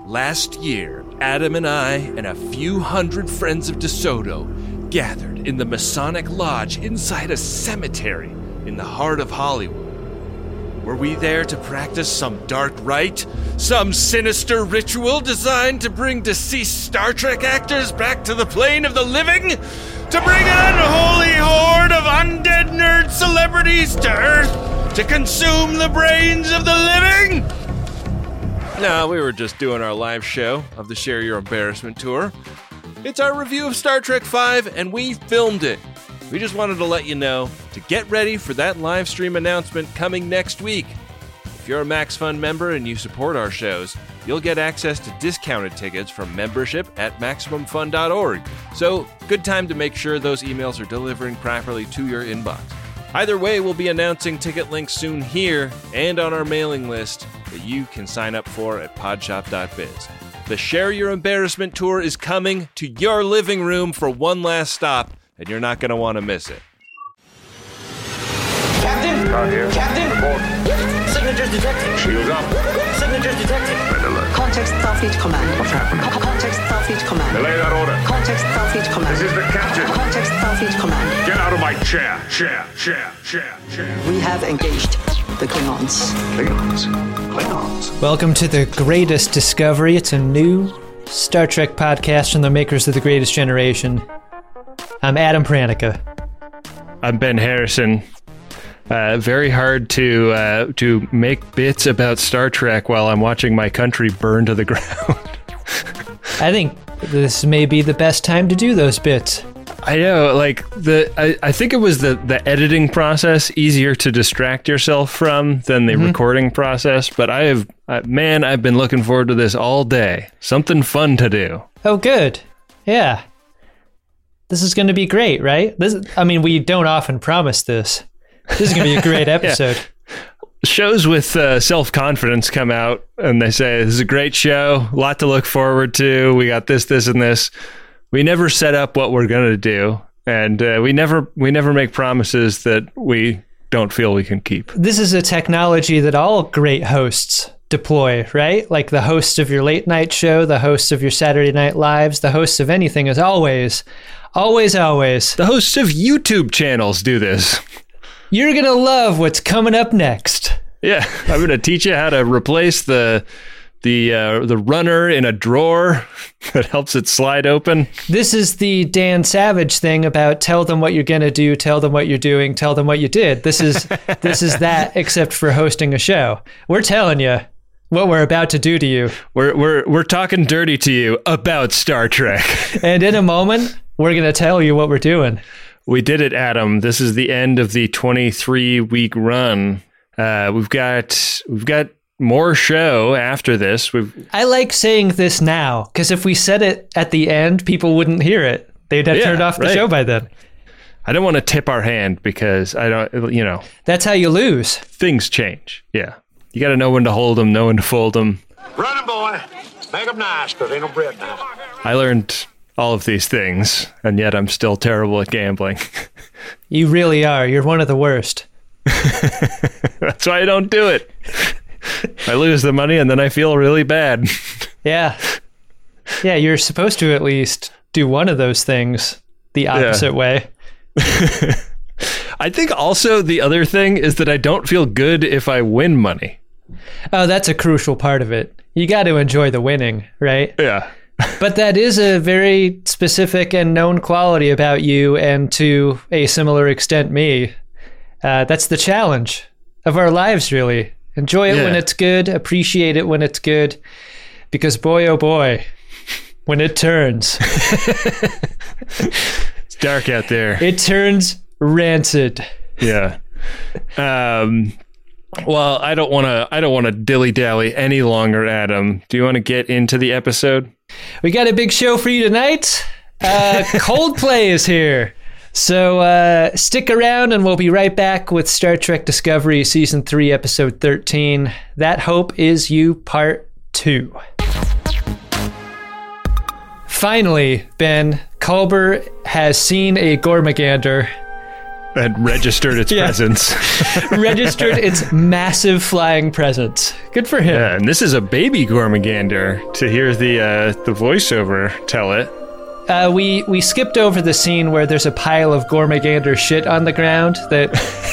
Last year, Adam and I and a few hundred friends of DeSoto gathered in the Masonic Lodge inside a cemetery in the heart of Hollywood. Were we there to practice some dark rite? Some sinister ritual designed to bring deceased Star Trek actors back to the plane of the living? To bring an unholy horde of undead nerd celebrities to Earth to consume the brains of the living? No, we were just doing our live show of the Share Your Embarrassment tour. It's our review of Star Trek V, and we filmed it. We just wanted to let you know to get ready for that live stream announcement coming next week. If you're a MaxFun member and you support our shows, you'll get access to discounted tickets from membership at MaximumFun.org. So, good time to make sure those emails are delivering properly to your inbox. Either way, we'll be announcing ticket links soon here and on our mailing list that you can sign up for at podshop.biz. The Share Your Embarrassment tour is coming to your living room for one last stop, and you're not going to want to miss it. Captain! Out here. Captain! Report. Signatures detected. Shields up. Signatures detected. Red alert. Context Starfleet Command. What's happening? Context Starfleet Command. Delay that order. Context Starfleet Command. This is the captain. Context Starfleet Command. Get out of my chair. Chair. We have engaged the Klingons. Klingons. Welcome to The Greatest Discovery. It's a new Star Trek podcast from the makers of The Greatest Generation. I'm Adam Pranica. I'm Ben Harrison. Very hard to make bits about Star Trek while I'm watching my country burn to the ground. I think this may be the best time to do those bits. I know, like I think it was the editing process easier to distract yourself from than the recording process. But I've been looking forward to this all day. Something fun to do. Oh, good. Yeah. This is going to be great, right? We don't often promise this. This is going to be a great episode. Yeah. Shows with self-confidence come out and they say, this is a great show, a lot to look forward to. We got this, and this. We never set up what we're going to do. And we never make promises that we don't feel we can keep. This is a technology that all great hosts deploy, right? Like the hosts of your late night show, the hosts of your Saturday Night Lives, the hosts of anything is always. The hosts of YouTube channels do this. You're going to love what's coming up next. Yeah, I'm going to teach you how to replace the runner in a drawer that helps it slide open. This is the Dan Savage thing about tell them what you're going to do, tell them what you're doing, tell them what you did. This is that except for hosting a show. We're telling you what we're about to do to you. We're talking dirty to you about Star Trek. And in a moment, we're going to tell you what we're doing. We did it, Adam. This is the end of the 23-week run. We've got more show after this. I like saying this now, because if we said it at the end, people wouldn't hear it. They'd have turned off the show by then. I don't want to tip our hand because I don't, That's how you lose. Things change. Yeah. You got to know when to hold them, know when to fold them. Run 'em, boy. Make 'em nice, because ain't no bread now. I learned all of these things, and yet I'm still terrible at gambling. You really are. You're one of the worst. That's why I don't do it. I lose the money, and then I feel really bad. Yeah. Yeah, you're supposed to at least do one of those things the opposite way. I think also the other thing is that I don't feel good if I win money. Oh, that's a crucial part of it. You got to enjoy the winning, right? Yeah. But that is a very specific and known quality about you, and to a similar extent me. That's the challenge of our lives, really. Enjoy it when it's good, appreciate it when it's good, because boy, oh boy, when it turns. It's dark out there. It turns rancid. Yeah. Well, I don't want to dilly-dally any longer, Adam. Do you want to get into the episode? We got a big show for you tonight. Coldplay is here. So stick around and we'll be right back with Star Trek Discovery Season 3, Episode 13. That Hope Is You, Part 2. Finally, Ben, Culber has seen a Gormagander. had registered its presence. Registered its massive flying presence. Good for him. Yeah, and this is a baby Gormagander, to hear the voiceover tell it. We skipped over the scene where there's a pile of Gormagander shit on the ground that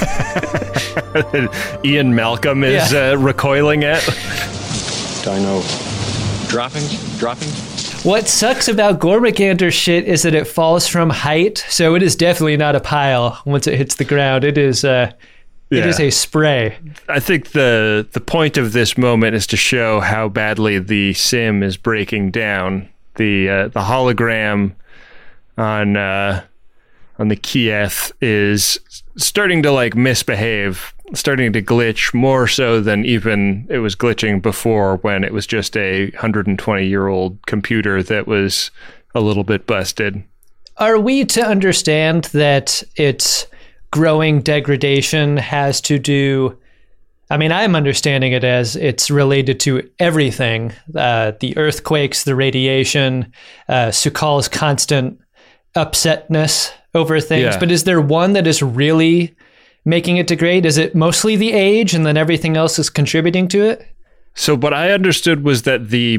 Ian Malcolm is recoiling at. Dino dropping. What sucks about Gormagander shit is that it falls from height, so it is definitely not a pile once it hits the ground. It is it is a spray. I think the point of this moment is to show how badly the sim is breaking down. The hologram on the Kiev is starting to like misbehave, starting to glitch more so than even it was glitching before, when it was just a 120-year-old computer that was a little bit busted. Are we to understand that its growing degradation has to do... I mean, I'm understanding it as it's related to everything. The earthquakes, the radiation, Su'Kal's constant upsetness over things. Yeah. But is there one that is really making it degrade? Is it mostly the age and then everything else is contributing to it? So what I understood was that the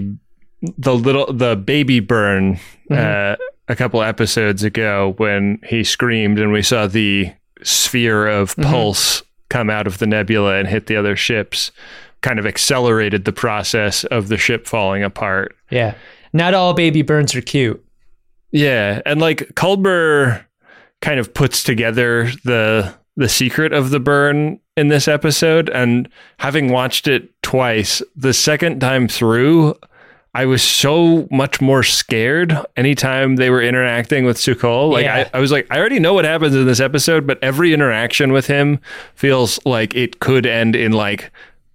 baby burn a couple episodes ago, when he screamed and we saw the sphere of pulse come out of the nebula and hit the other ships, kind of accelerated the process of the ship falling apart. Yeah. Not all baby burns are cute. Yeah. And like Culber kind of puts together the secret of the burn in this episode. And having watched it twice, the second time through, I was so much more scared anytime they were interacting with Su'Kal. Like, Yeah. I was like, I already know what happens in this episode, but every interaction with him feels like it could end in like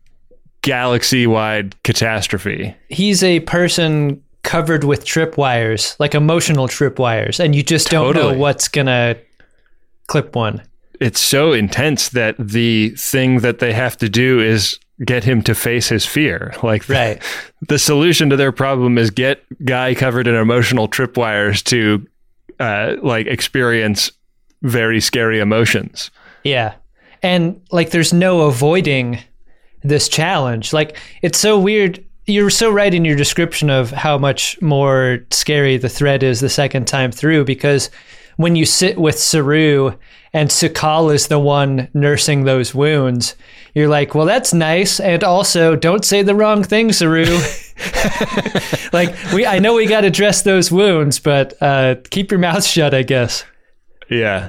galaxy-wide catastrophe. He's a person covered with tripwires, like emotional tripwires, and you just don't know Totally. what's gonna clip one. It's so intense that the thing that they have to do is get him to face his fear. Like, Right. the solution to their problem is get guy covered in emotional tripwires to like experience very scary emotions. Yeah. And like there's no avoiding this challenge. Like it's so weird. You're so right in your description of how much more scary the threat is the second time through, because when you sit with Saru and Su'Kal is the one nursing those wounds, you're like, well, that's nice. And also, don't say the wrong thing, Saru. Like, I know we got to dress those wounds, but keep your mouth shut, I guess. Yeah.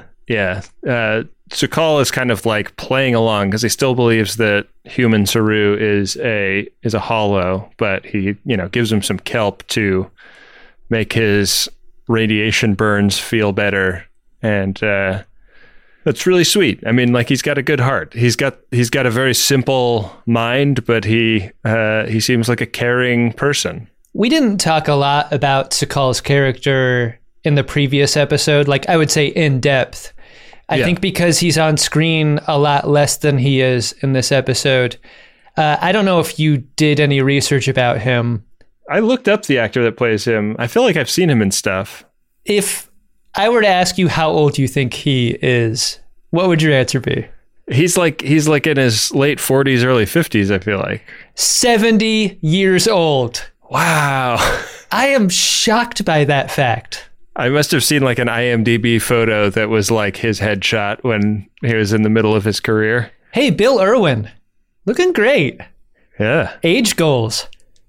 Su'Kal is kind of like playing along because he still believes that human Saru is a hollow, but he, gives him some kelp to make his radiation burns feel better. And that's really sweet. I mean, like, he's got a good heart. He's got a very simple mind, but he seems like a caring person. We didn't talk a lot about Su'Kal's character in the previous episode, like I would say in depth. I think because he's on screen a lot less than he is in this episode. I don't know if you did any research about him. I looked up the actor that plays him. I feel like I've seen him in stuff. If I were to ask you how old you think he is, what would your answer be? He's like in his late 40s, early 50s, I feel like. 70 years old. Wow. I am shocked by that fact. I must have seen like an IMDb photo that was like his headshot when he was in the middle of his career. Hey, Bill Irwin, looking great. Yeah. Age goals.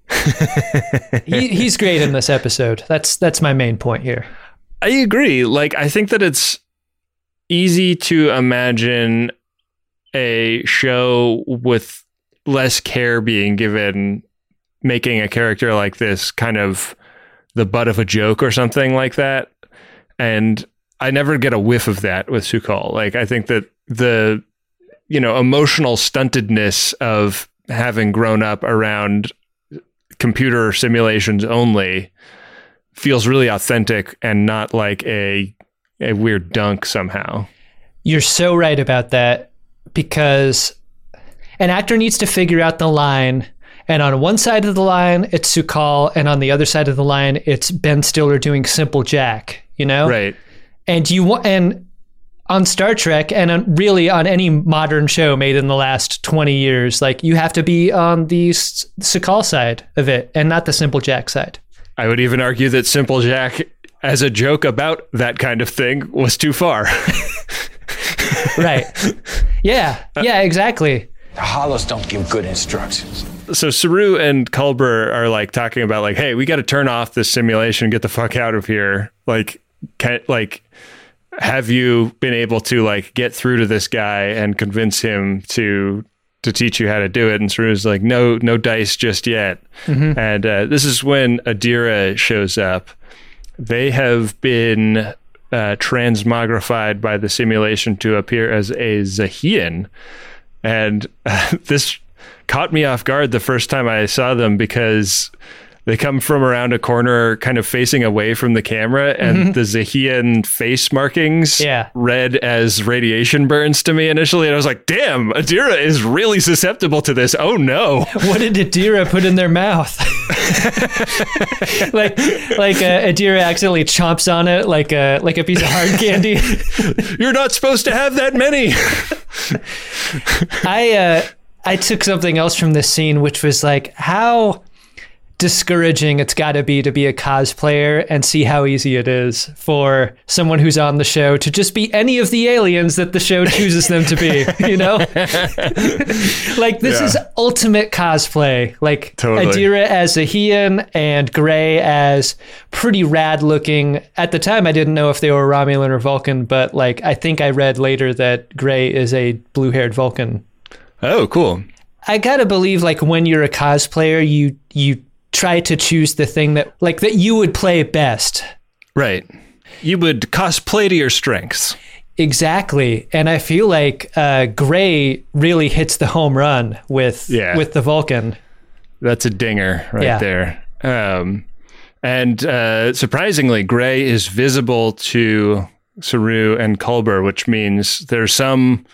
He's great in this episode. That's my main point here. I agree. Like, I think that it's easy to imagine a show with less care being given, making a character like this kind of the butt of a joke or something like that. And I never get a whiff of that with Su'Kal. Like, I think that the, emotional stuntedness of having grown up around computer simulations only feels really authentic and not like a weird dunk somehow. You're so right about that, because an actor needs to figure out the line. And on one side of the line, it's Su'Kal, and on the other side of the line, it's Ben Stiller doing Simple Jack, Right. And on Star Trek and really on any modern show made in the last 20 years, like you have to be on the Su'Kal side of it and not the Simple Jack side. I would even argue that Simple Jack, as a joke about that kind of thing, was too far. Right. Yeah, exactly. The Hollows don't give good instructions. So Saru and Culber are like talking about like, hey, we got to turn off this simulation, get the fuck out of here. Like, have you been able to like get through to this guy and convince him to teach you how to do it? And Saru's like, no dice just yet. Mm-hmm. And this is when Adira shows up. They have been transmogrified by the simulation to appear as a Zahian. And this caught me off guard the first time I saw them because they come from around a corner kind of facing away from the camera, and the Zahian face markings read as radiation burns to me initially. And I was like, damn, Adira is really susceptible to this. Oh no. What did Adira put in their mouth? like Adira accidentally chomps on it like a piece of hard candy. You're not supposed to have that many. I took something else from this scene, which was like how discouraging it's got to be a cosplayer and see how easy it is for someone who's on the show to just be any of the aliens that the show chooses them to be, you know? Like this is ultimate cosplay. Like totally. Adira as Zahian and Gray as pretty rad looking. At the time I didn't know if they were Romulan or Vulcan, but like I think I read later that Gray is a blue-haired Vulcan. Oh, cool. I gotta believe like when you're a cosplayer, you try to choose the thing that you would play best. Right. You would cosplay to your strengths. Exactly. And I feel like Gray really hits the home run with the Vulcan. That's a dinger right there. And surprisingly, Gray is visible to Saru and Culber, which means there's some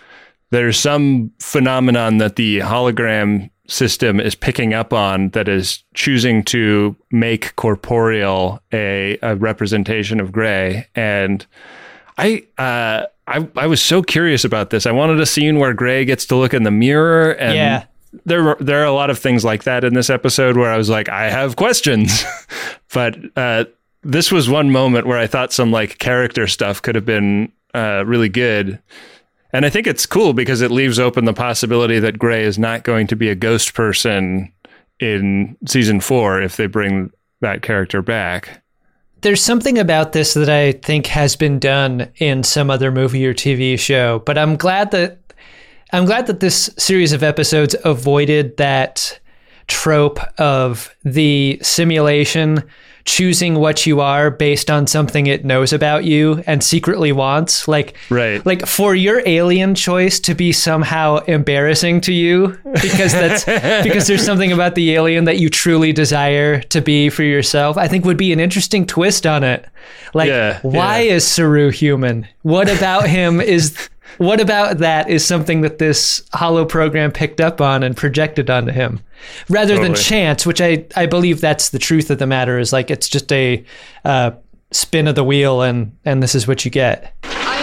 phenomenon that the hologram system is picking up on that is choosing to make corporeal a representation of Gray. And I was so curious about this. I wanted a scene where Gray gets to look in the mirror, and there are a lot of things like that in this episode where I was like, I have questions. But this was one moment where I thought some like character stuff could have been really good. And I think it's cool because it leaves open the possibility that Gray is not going to be a ghost person in season 4 if they bring that character back. There's something about this that I think has been done in some other movie or TV show, but I'm glad that this series of episodes avoided that trope of the simulation choosing what you are based on something it knows about you and secretly wants. Like for your alien choice to be somehow embarrassing to you because there's something about the alien that you truly desire to be for yourself, I think would be an interesting twist on it. Like, why is Saru human? What about him what about that is something that this holo program picked up on and projected onto him rather than chance, which I believe that's the truth of the matter, is like it's just a spin of the wheel and this is what you get. I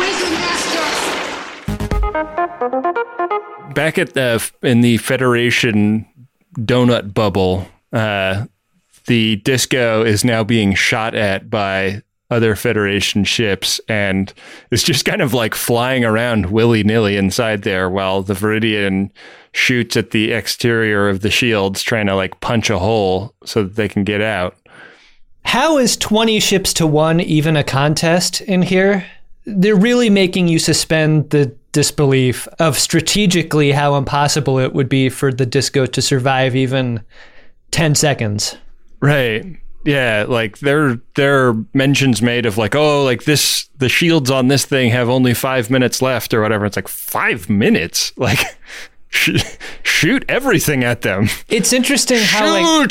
am the Wizard Master. Back at in the Federation donut bubble, the disco is now being shot at by other Federation ships, and it's just kind of like flying around willy-nilly inside there while the Viridian shoots at the exterior of the shields trying to like punch a hole so that they can get out. How is 20 ships to 1 even a contest in here? They're really making you suspend the disbelief of strategically how impossible it would be for the disco to survive even 10 seconds. Right. Yeah, like there are mentions made of like, oh, like the shields on this thing have only 5 minutes left or whatever. It's like 5 minutes, like shoot everything at them. It's interesting how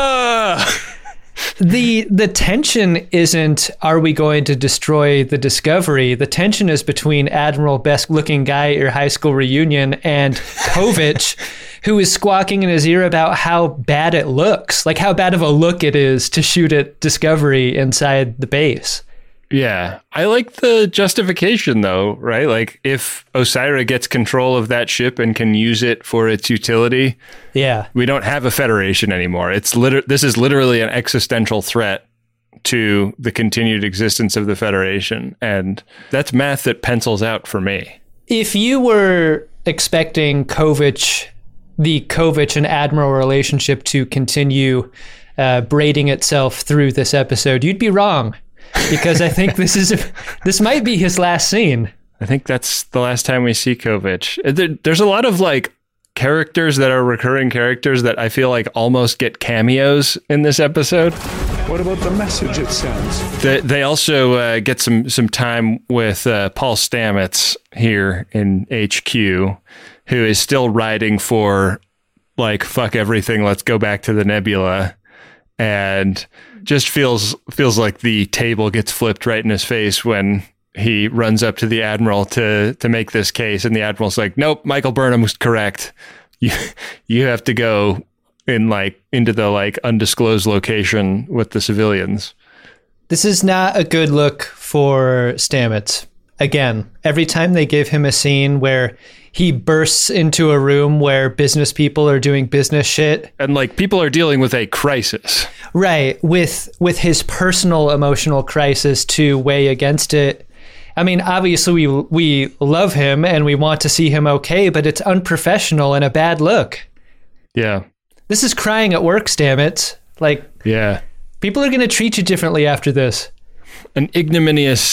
the tension isn't, are we going to destroy the Discovery? The tension is between Admiral best looking guy at your high school reunion and Kovich, who is squawking in his ear about how bad it looks, like how bad of a look it is to shoot at Discovery inside the base. Yeah. I like the justification, though, right? Like, if Osyraa gets control of that ship and can use it for its utility, we don't have a Federation anymore. This is literally an existential threat to the continued existence of the Federation. And that's math that pencils out for me. If you were expecting the Kovich and Admiral relationship to continue braiding itself through this episode, you'd be wrong. Because I think this might be his last scene. I think that's the last time we see Kovich. There's a lot of like characters that are recurring characters that I feel like almost get cameos in this episode. What about the message it sends? They also get some time with Paul Stamets here in HQ, who is still riding for like, fuck everything, let's go back to the nebula. And just feels like the table gets flipped right in his face when he runs up to the Admiral to make this case. And the Admiral's like, nope, Michael Burnham was correct. You have to go into the undisclosed location with the civilians. This is not a good look for Stamets. Again, every time they give him a scene where he bursts into a room where business people are doing business shit. And like people are dealing with a crisis. Right. With his personal emotional crisis to weigh against it. I mean, obviously we love him and we want to see him okay, but it's unprofessional and a bad look. Yeah. This is crying at work, Stamets. Like, yeah. People are going to treat you differently after this. An ignominious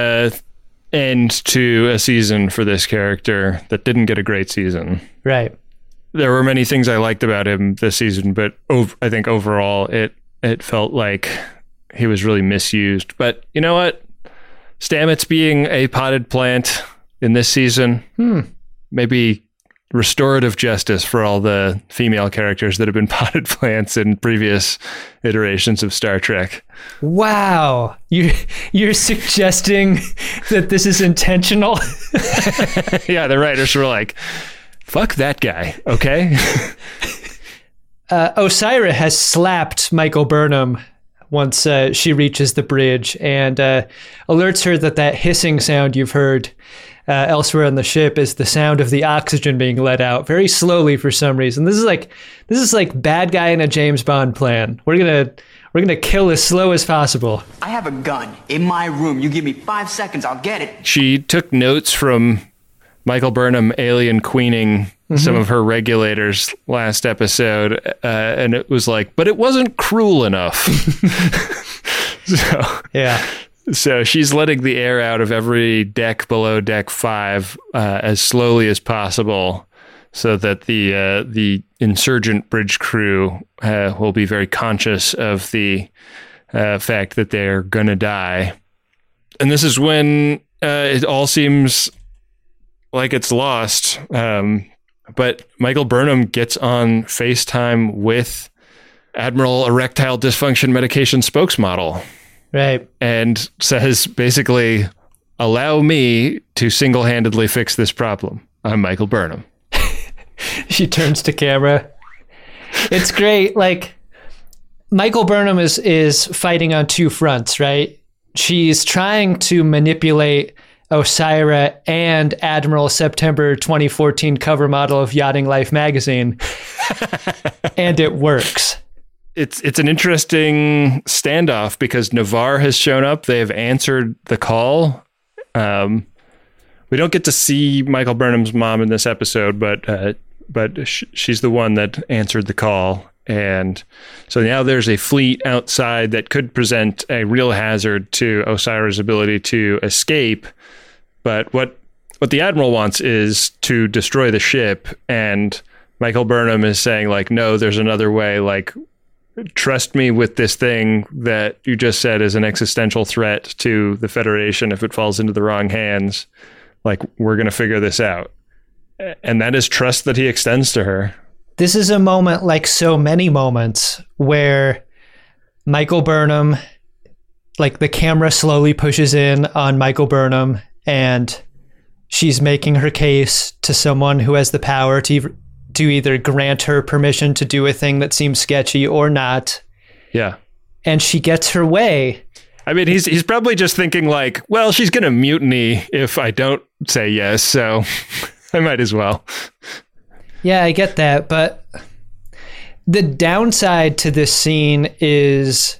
end to a season for this character that didn't get a great season. Right. There were many things I liked about him this season, but I think overall it felt like he was really misused. But you know what? Stamets being a potted plant in this season, maybe restorative justice for all the female characters that have been potted plants in previous iterations of Star Trek. Wow. You're suggesting that this is intentional? Yeah, the writers were like, fuck that guy, okay? Osyraa has slapped Michael Burnham once she reaches the bridge and alerts her that hissing sound you've heard elsewhere on the ship is the sound of the oxygen being let out very slowly for some reason. This is like bad guy in a James Bond plan. We're gonna kill as slow as possible. I have a gun in my room. You give me 5 seconds, I'll get it. She took notes from Michael Burnham alien queening some of her regulators last episode, and it was like, but it wasn't cruel enough. So she's letting the air out of every deck below deck 5 as slowly as possible, so that the insurgent bridge crew will be very conscious of the fact that they're gonna die. And this is when it all seems like it's lost. But Michael Burnham gets on FaceTime with Admiral Erectile Dysfunction Medication spokesmodel. Right. And says basically, allow me to single-handedly fix this problem. I'm Michael Burnham. She turns to camera. It's great. Like, Michael Burnham is fighting on two fronts, right? She's trying to manipulate Osyraa and Admiral September 2014 cover model of Yachting Life magazine. And it works. It's an interesting standoff because Navarre has shown up. They have answered the call. We don't get to see Michael Burnham's mom in this episode, but she's the one that answered the call. And so now there's a fleet outside that could present a real hazard to Osyraa's ability to escape. But what the Admiral wants is to destroy the ship. And Michael Burnham is saying, like, no, there's another way. Like, trust me with this thing that you just said is an existential threat to the Federation if it falls into the wrong hands. Like, we're going to figure this out. And that is trust that he extends to her. This is a moment, like so many moments, where Michael Burnham, like, the camera slowly pushes in on Michael Burnham and she's making her case to someone who has the power to either grant her permission to do a thing that seems sketchy or not. Yeah. And she gets her way. I mean, he's probably just thinking like, well, she's going to mutiny if I don't say yes, so I might as well. Yeah, I get that, but the downside to this scene is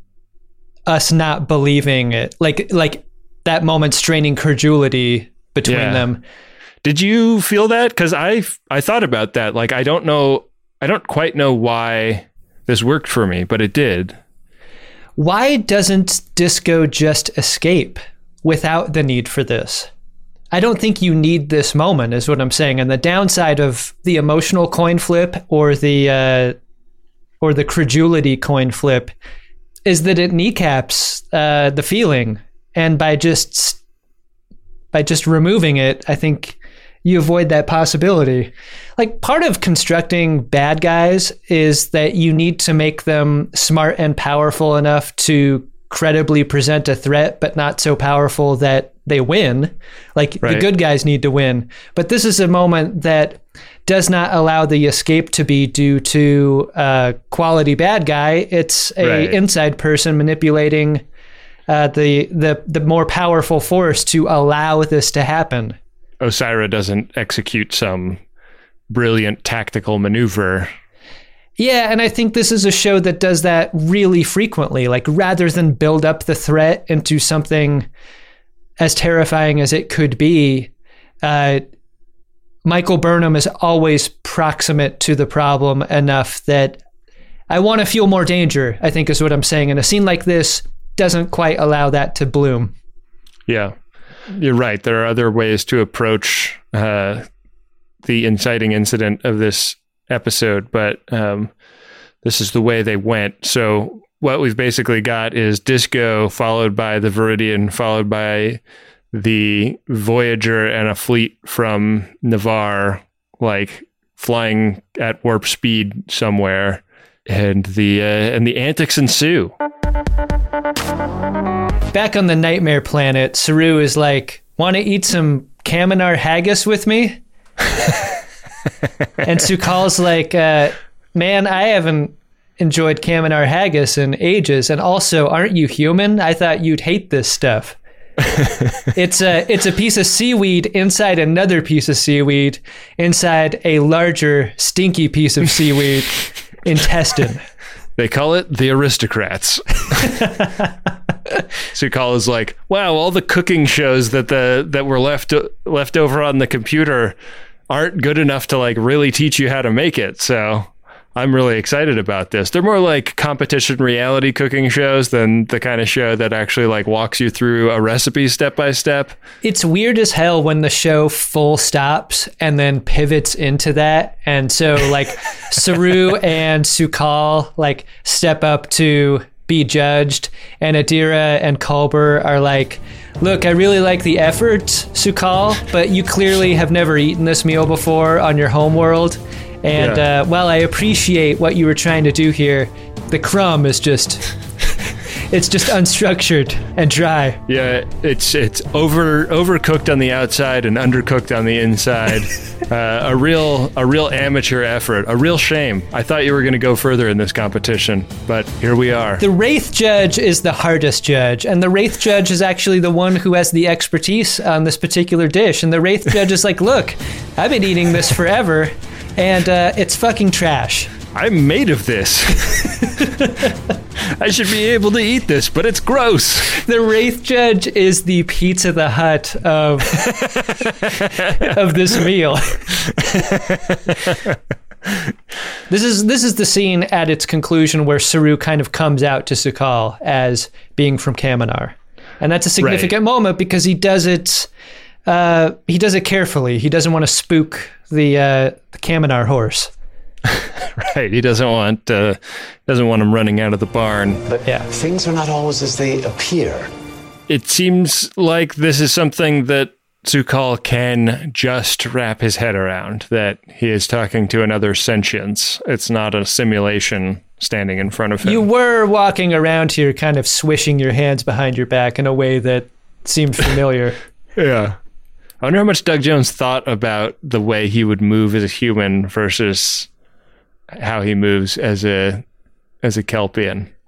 us not believing it. Like that moment straining credulity between them. Did you feel that? Because I thought about that. Like, I don't quite know why this worked for me, but it did. Why doesn't Disco just escape without the need for this? I don't think you need this moment, is what I'm saying. And the downside of the emotional coin flip or the credulity coin flip is that it kneecaps the feeling. And by just removing it, I think you avoid that possibility. Like, part of constructing bad guys is that you need to make them smart and powerful enough to credibly present a threat, but not so powerful that they win. Like, the good guys need to win. But this is a moment that does not allow the escape to be due to a quality bad guy. It's a inside person manipulating the more powerful force to allow this to happen. Osyraa doesn't execute some brilliant tactical maneuver. Yeah, and I think this is a show that does that really frequently. Like, rather than build up the threat into something as terrifying as it could be, Michael Burnham is always proximate to the problem enough that I want to feel more danger, I think is what I'm saying. And a scene like this doesn't quite allow that to bloom. Yeah. You're right. There are other ways to approach the inciting incident of this episode, but this is the way they went. So what we've basically got is Disco followed by the Viridian, followed by the Voyager and a fleet from Navarre, like flying at warp speed somewhere, and the antics ensue. Back on the Nightmare Planet, Saru is like, want to eat some Kaminar haggis with me? And Su'Kal's like, man, I haven't enjoyed Kaminar haggis in ages. And also, aren't you human? I thought you'd hate this stuff. It's a piece of seaweed inside another piece of seaweed inside a larger, stinky piece of seaweed intestine. They call it the aristocrats. Su'Kal is like, wow, all the cooking shows that were left over on the computer aren't good enough to like really teach you how to make it. So I'm really excited about this. They're more like competition reality cooking shows than the kind of show that actually like walks you through a recipe step by step. It's weird as hell when the show full stops and then pivots into that. And so like Saru and Su'Kal like step up to be judged, and Adira and Culber are like, look, I really like the effort, Su'Kal, but you clearly have never eaten this meal before on your homeworld. And while I appreciate what you were trying to do here, the crumb is just it's just unstructured and dry. Yeah, it's overcooked on the outside and undercooked on the inside. A real amateur effort. A real shame. I thought you were going to go further in this competition, but here we are. The Wraith Judge is the hardest judge, and the Wraith Judge is actually the one who has the expertise on this particular dish. And the Wraith Judge is like, look, I've been eating this forever, and it's fucking trash. I'm made of this. I should be able to eat this, but it's gross. The Wraith Judge is the Pizza the Hut of this meal. This is the scene at its conclusion where Saru kind of comes out to Su'Kal as being from Kaminar. And that's a significant moment because he does it carefully. He doesn't want to spook the Kaminar horse. Right, he doesn't want him running out of the barn. But things are not always as they appear. It seems like this is something that Su'Kal can just wrap his head around, that he is talking to another sentience. It's not a simulation standing in front of him. You were walking around here kind of swishing your hands behind your back in a way that seemed familiar. Yeah. I wonder how much Doug Jones thought about the way he would move as a human versus how he moves as a Kelpian.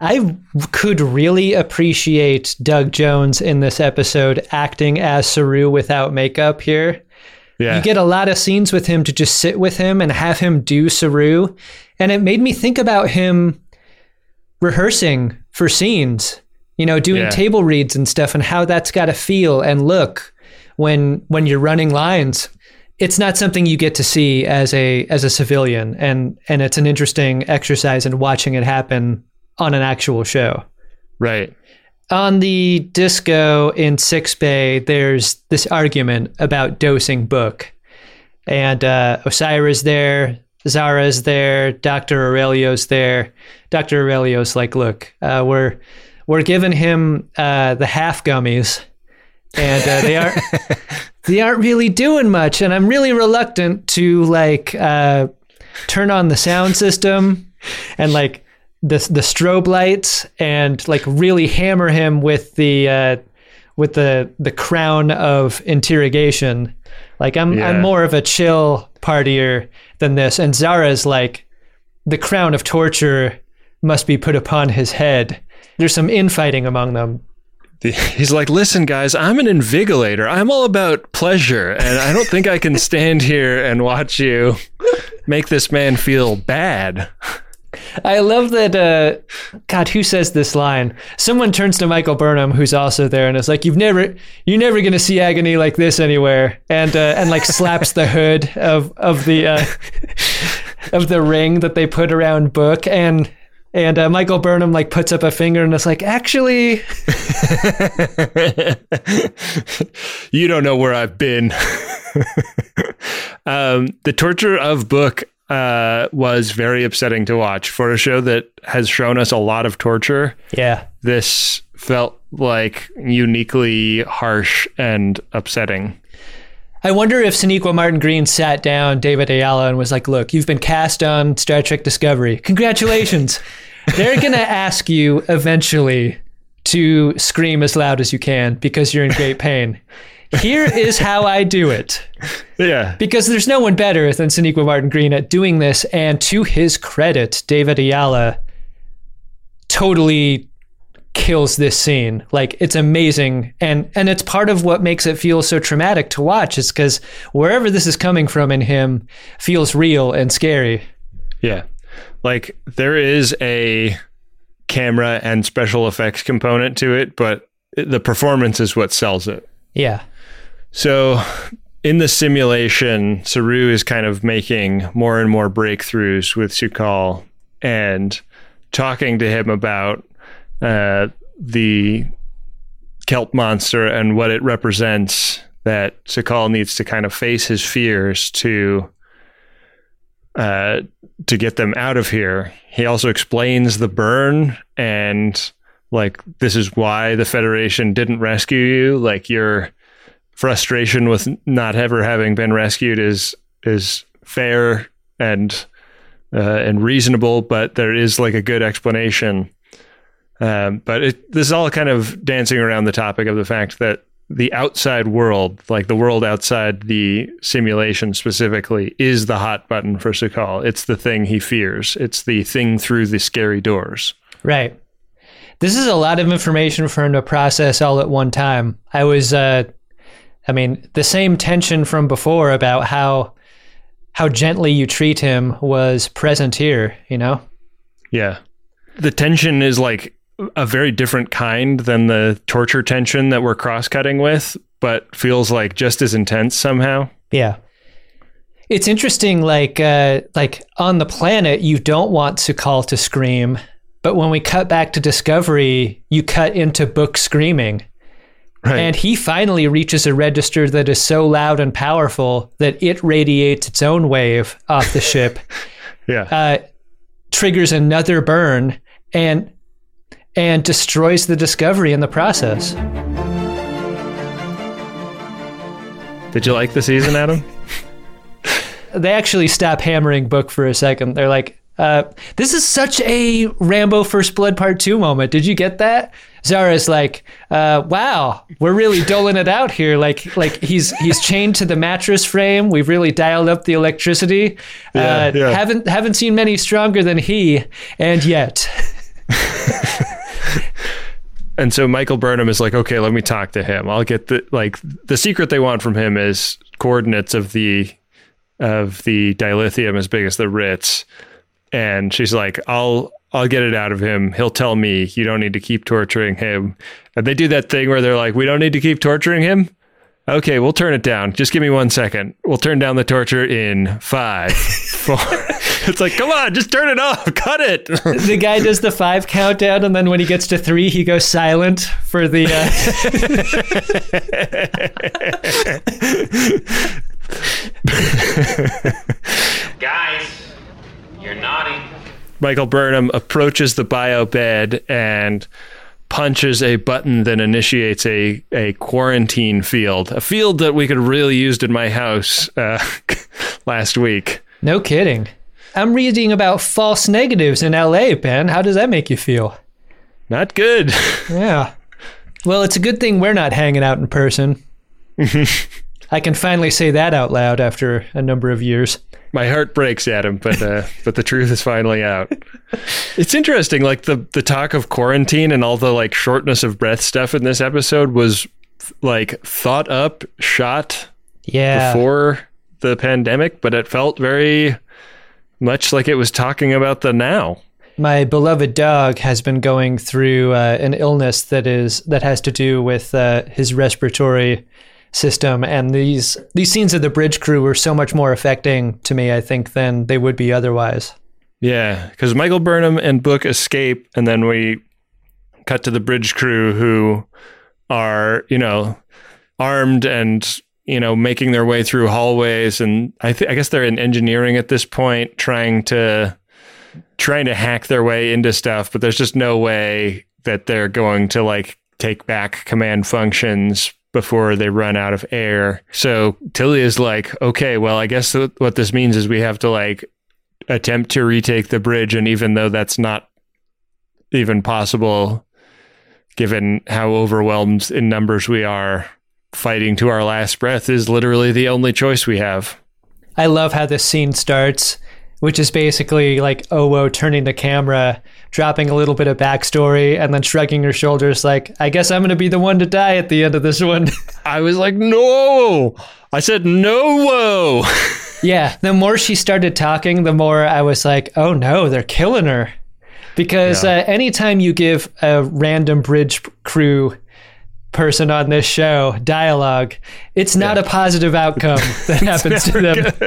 I could really appreciate Doug Jones in this episode acting as Saru without makeup here. Yeah. You get a lot of scenes with him to just sit with him and have him do Saru. And it made me think about him rehearsing for scenes, doing table reads and stuff, and how that's got to feel and look when you're running lines. It's not something you get to see as a civilian, and it's an interesting exercise in watching it happen on an actual show. Right. On the disco in Six Bay, there's this argument about dosing Book. And Osira's there, Zara's there, Dr. Aurelio's there. Dr. Aurelio's like, look, we're giving him the half gummies, and they aren't really doing much. And I'm really reluctant to turn on the sound system and the strobe lights and really hammer him with the crown of interrogation. I'm more of a chill partier than this. And Zara's like, the crown of torture must be put upon his head. There's some infighting among them. He's like, listen, guys, I'm an invigilator. I'm all about pleasure, and I don't think I can stand here and watch you make this man feel bad. I love that, God, who says this line? Someone turns to Michael Burnham, who's also there, and is like, you're never going to see agony like this anywhere. And slaps the hood of the ring that they put around Book. And Michael Burnham puts up a finger and is like, actually, you don't know where I've been. The torture of Book was very upsetting to watch for a show that has shown us a lot of torture. Yeah. This felt like uniquely harsh and upsetting. I wonder if Sonequa Martin Green sat down David Ayala and was like, look, you've been cast on Star Trek Discovery. Congratulations. They're going to ask you eventually to scream as loud as you can because you're in great pain. Here is how I do it. Yeah. Because there's no one better than Sonequa Martin Green at doing this. And to his credit, David Ayala totally kills this scene. It's amazing. And it's part of what makes it feel so traumatic to watch, is because wherever this is coming from in him feels real and scary. Yeah. There is a camera and special effects component to it, but the performance is what sells it. Yeah. So in the simulation, Saru is kind of making more and more breakthroughs with Su'Kal and talking to him about the kelp monster and what it represents, that Su'Kal needs to kind of face his fears to get them out of here. He also explains the burn and this is why the Federation didn't rescue you. Your frustration with not ever having been rescued is fair and reasonable, but there is a good explanation. But this is all kind of dancing around the topic of the fact that the outside world, the world outside the simulation specifically, is the hot button for Su'Kal. It's the thing he fears. It's the thing through the scary doors. Right. This is a lot of information for him to process all at one time. I was, the same tension from before about how gently you treat him was present here, Yeah. The tension is a very different kind than the torture tension that we're cross-cutting with, but feels just as intense somehow. Yeah. It's interesting, on the planet, you don't want Su'Kal to scream, but when we cut back to Discovery, you cut into Book screaming. Right. And he finally reaches a register that is so loud and powerful that it radiates its own wave off the ship. Yeah. Triggers another burn and destroys the Discovery in the process. Did you like the season, Adam? They actually stop hammering Book for a second. They're like, this is such a Rambo First Blood Part 2 moment. Did you get that? Zara's like, wow, we're really doling it out here. He's chained to the mattress frame. We've really dialed up the electricity. Haven't seen many stronger than he, and yet. And so Michael Burnham is like, okay, let me talk to him. I'll get the secret they want from him is coordinates of the dilithium as big as the Ritz. And she's like, I'll get it out of him. He'll tell me you don't need to keep torturing him. And they do that thing where they're like, we don't need to keep torturing him. Okay, we'll turn it down. Just give me 1 second. We'll turn down the torture in 5, 4. It's like, come on, just turn it off. Cut it. The guy does the 5 countdown, and then when he gets to 3, he goes silent for the... Guys, you're naughty. Michael Burnham approaches the bio bed and punches a button that initiates a quarantine field, a field that we could have really used in my house last week. No kidding. I'm reading about false negatives in LA, Ben. How does that make you feel? Not good. Yeah. Well, it's a good thing we're not hanging out in person. I can finally say that out loud after a number of years. My heart breaks, Adam, but the truth is finally out. It's interesting, like the talk of quarantine and all the like shortness of breath stuff in this episode was like thought up, shot before the pandemic, but it felt very much like it was talking about the now. My beloved dog has been going through an illness that has to do with his respiratory system, and these scenes of the bridge crew were so much more affecting to me, I think, than they would be otherwise. Yeah, because Michael Burnham and Book escape, and then we cut to the bridge crew who are, armed and, making their way through hallways, and I guess they're in engineering at this point, trying to hack their way into stuff, but there's just no way that they're going to like take back command functions before they run out of air. So Tilly is like, okay, well, I guess what this means is we have to like attempt to retake the bridge. And even though that's not even possible, given how overwhelmed in numbers we are, fighting to our last breath is literally the only choice we have. I love how this scene starts, which is basically like Owo turning the camera, dropping a little bit of backstory, and then shrugging her shoulders like, I guess I'm going to be the one to die at the end of this one. I was like, no! I said, no! Yeah, the more she started talking, the more I was like, oh no, they're killing her. Because anytime you give a random bridge crew person on this show dialogue, it's not a positive outcome that happens to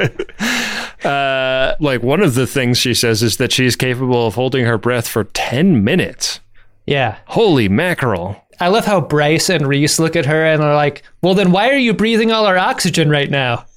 them. Like one of the things she says is that she's capable of holding her breath for 10 minutes. Yeah. Holy mackerel. I love how Bryce and Reese look at her and are like, well, then why are you breathing all our oxygen right now?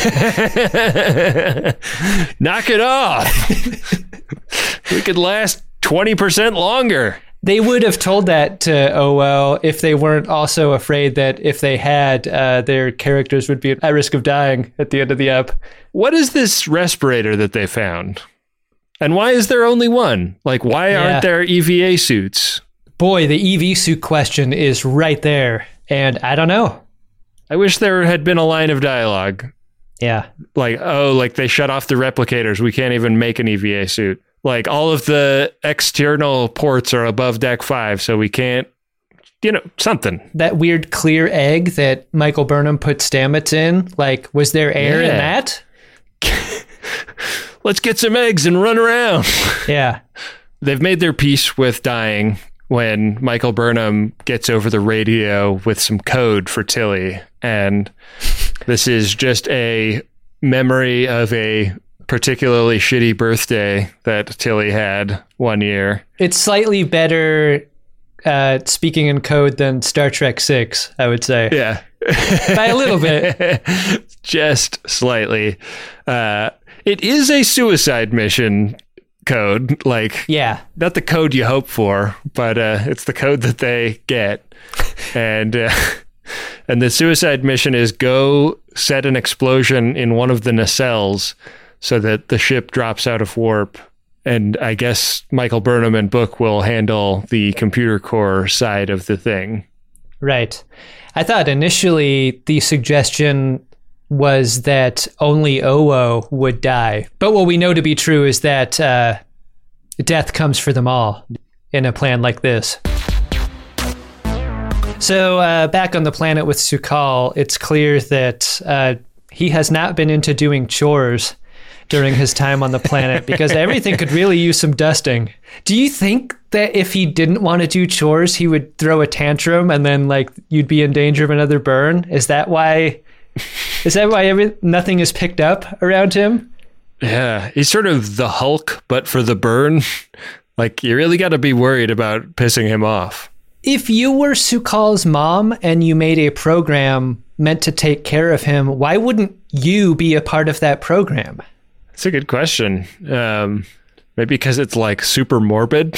Knock it off. We could last 20% longer. They would have told that to Owo if they weren't also afraid that if they had, their characters would be at risk of dying at the end of the ep. What is this respirator that they found? And why is there only one? Like, why aren't there EVA suits? Boy, the EV suit question is right there. And I don't know. I wish there had been a line of dialogue. Yeah. Like, oh, like they shut off the replicators. We can't even make an EVA suit. Like all of the external ports are above deck 5, so we can't, something. That weird clear egg that Michael Burnham put Stamets in, like, was there air in that? Let's get some eggs and run around. Yeah. They've made their peace with dying when Michael Burnham gets over the radio with some code for Tilly. And this is just a memory of a particularly shitty birthday that Tilly had one year. It's slightly better speaking in code than Star Trek 6, I would say. Yeah. By a little bit. Just slightly. It is a suicide mission code. Like, yeah, not the code you hope for, but it's the code that they get. And the suicide mission is go set an explosion in one of the nacelles so that the ship drops out of warp. And I guess Michael Burnham and Book will handle the computer core side of the thing. Right. I thought initially the suggestion was that only Owo would die. But what we know to be true is that death comes for them all in a plan like this. So back on the planet with Su'Kal, it's clear that he has not been into doing chores during his time on the planet because everything could really use some dusting. Do you think that if he didn't want to do chores, he would throw a tantrum and then like you'd be in danger of another burn? Is that why nothing is picked up around him? Yeah, he's sort of the Hulk, but for the burn. Like, you really got to be worried about pissing him off. If you were Su'Kal's mom and you made a program meant to take care of him, why wouldn't you be a part of that program? That's a good question. Maybe because it's like super morbid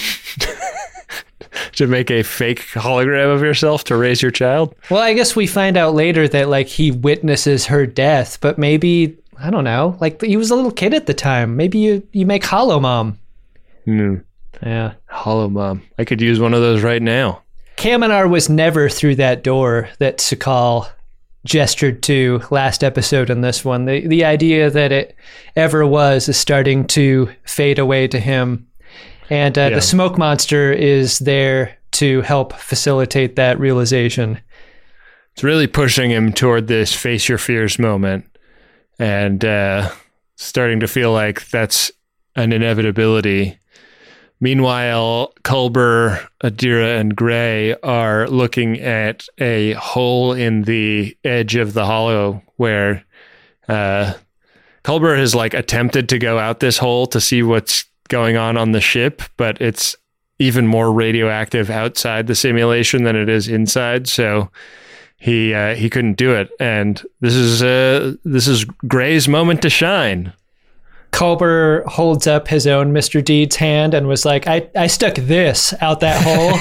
to make a fake hologram of yourself to raise your child. Well, I guess we find out later that like he witnesses her death, but maybe, I don't know, like he was a little kid at the time. Maybe you make Hollow Mom. Yeah. Hollow Mom. I could use one of those right now. Kaminar was never through that door that Su'Kal gestured to last episode in this one. The idea that it ever was is starting to fade away to him. And the smoke monster is there to help facilitate that realization. It's really pushing him toward this face your fears moment and starting to feel like that's an inevitability. Meanwhile, Culber, Adira, and Gray are looking at a hole in the edge of the hollow where Culber has like attempted to go out this hole to see what's going on the ship, but it's even more radioactive outside the simulation than it is inside. So he couldn't do it, and this is Gray's moment to shine. Culber holds up his own Mr. Deeds hand and was like, I stuck this out that hole.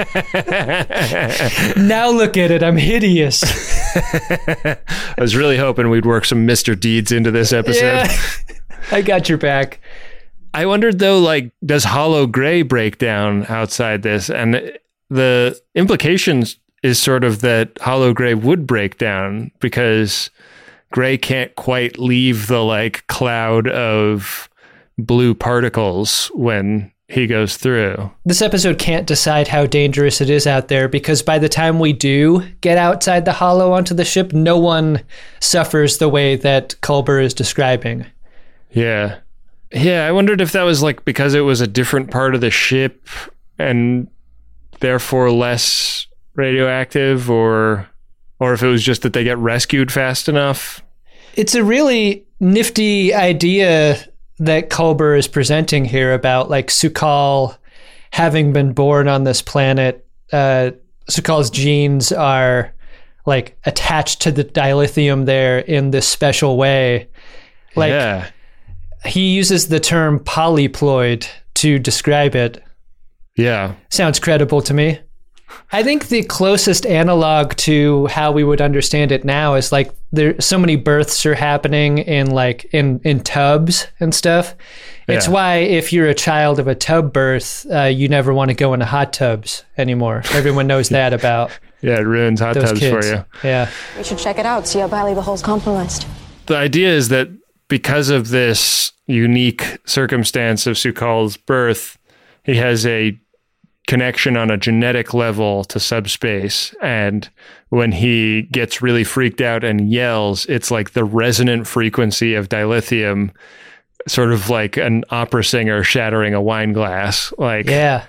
Now look at it. I'm hideous. I was really hoping we'd work some Mr. Deeds into this episode. Yeah, I got your back. I wondered, though, like, does Hollow Gray break down outside this? And the implications is sort of that Hollow Gray would break down because Gray can't quite leave the like cloud of blue particles when he goes through. This episode can't decide how dangerous it is out there because by the time we do get outside the hollow onto the ship, no one suffers the way that Culber is describing. Yeah. Yeah, I wondered if that was like because it was a different part of the ship and therefore less radioactive or if it was just that they get rescued fast enough. It's a really nifty idea that Culber is presenting here about like Su'Kal having been born on this planet. Su'Kal's genes are like attached to the dilithium there in this special way. Like, yeah. He uses the term polyploid to describe it. Yeah. Sounds credible to me. I think the closest analog to how we would understand it now is like there so many births are happening in tubs and stuff. Yeah. It's why if you're a child of a tub birth, you never want to go into hot tubs anymore. Everyone knows that about. Yeah, it ruins hot tubs kids. For you. Yeah. We should check it out, see how badly the hole's compromised. The idea is that because of this unique circumstance of Su'Kal's birth, he has a connection on a genetic level to subspace, and when he gets really freaked out and yells, it's like the resonant frequency of dilithium, sort of like an opera singer shattering a wine glass. Like, yeah,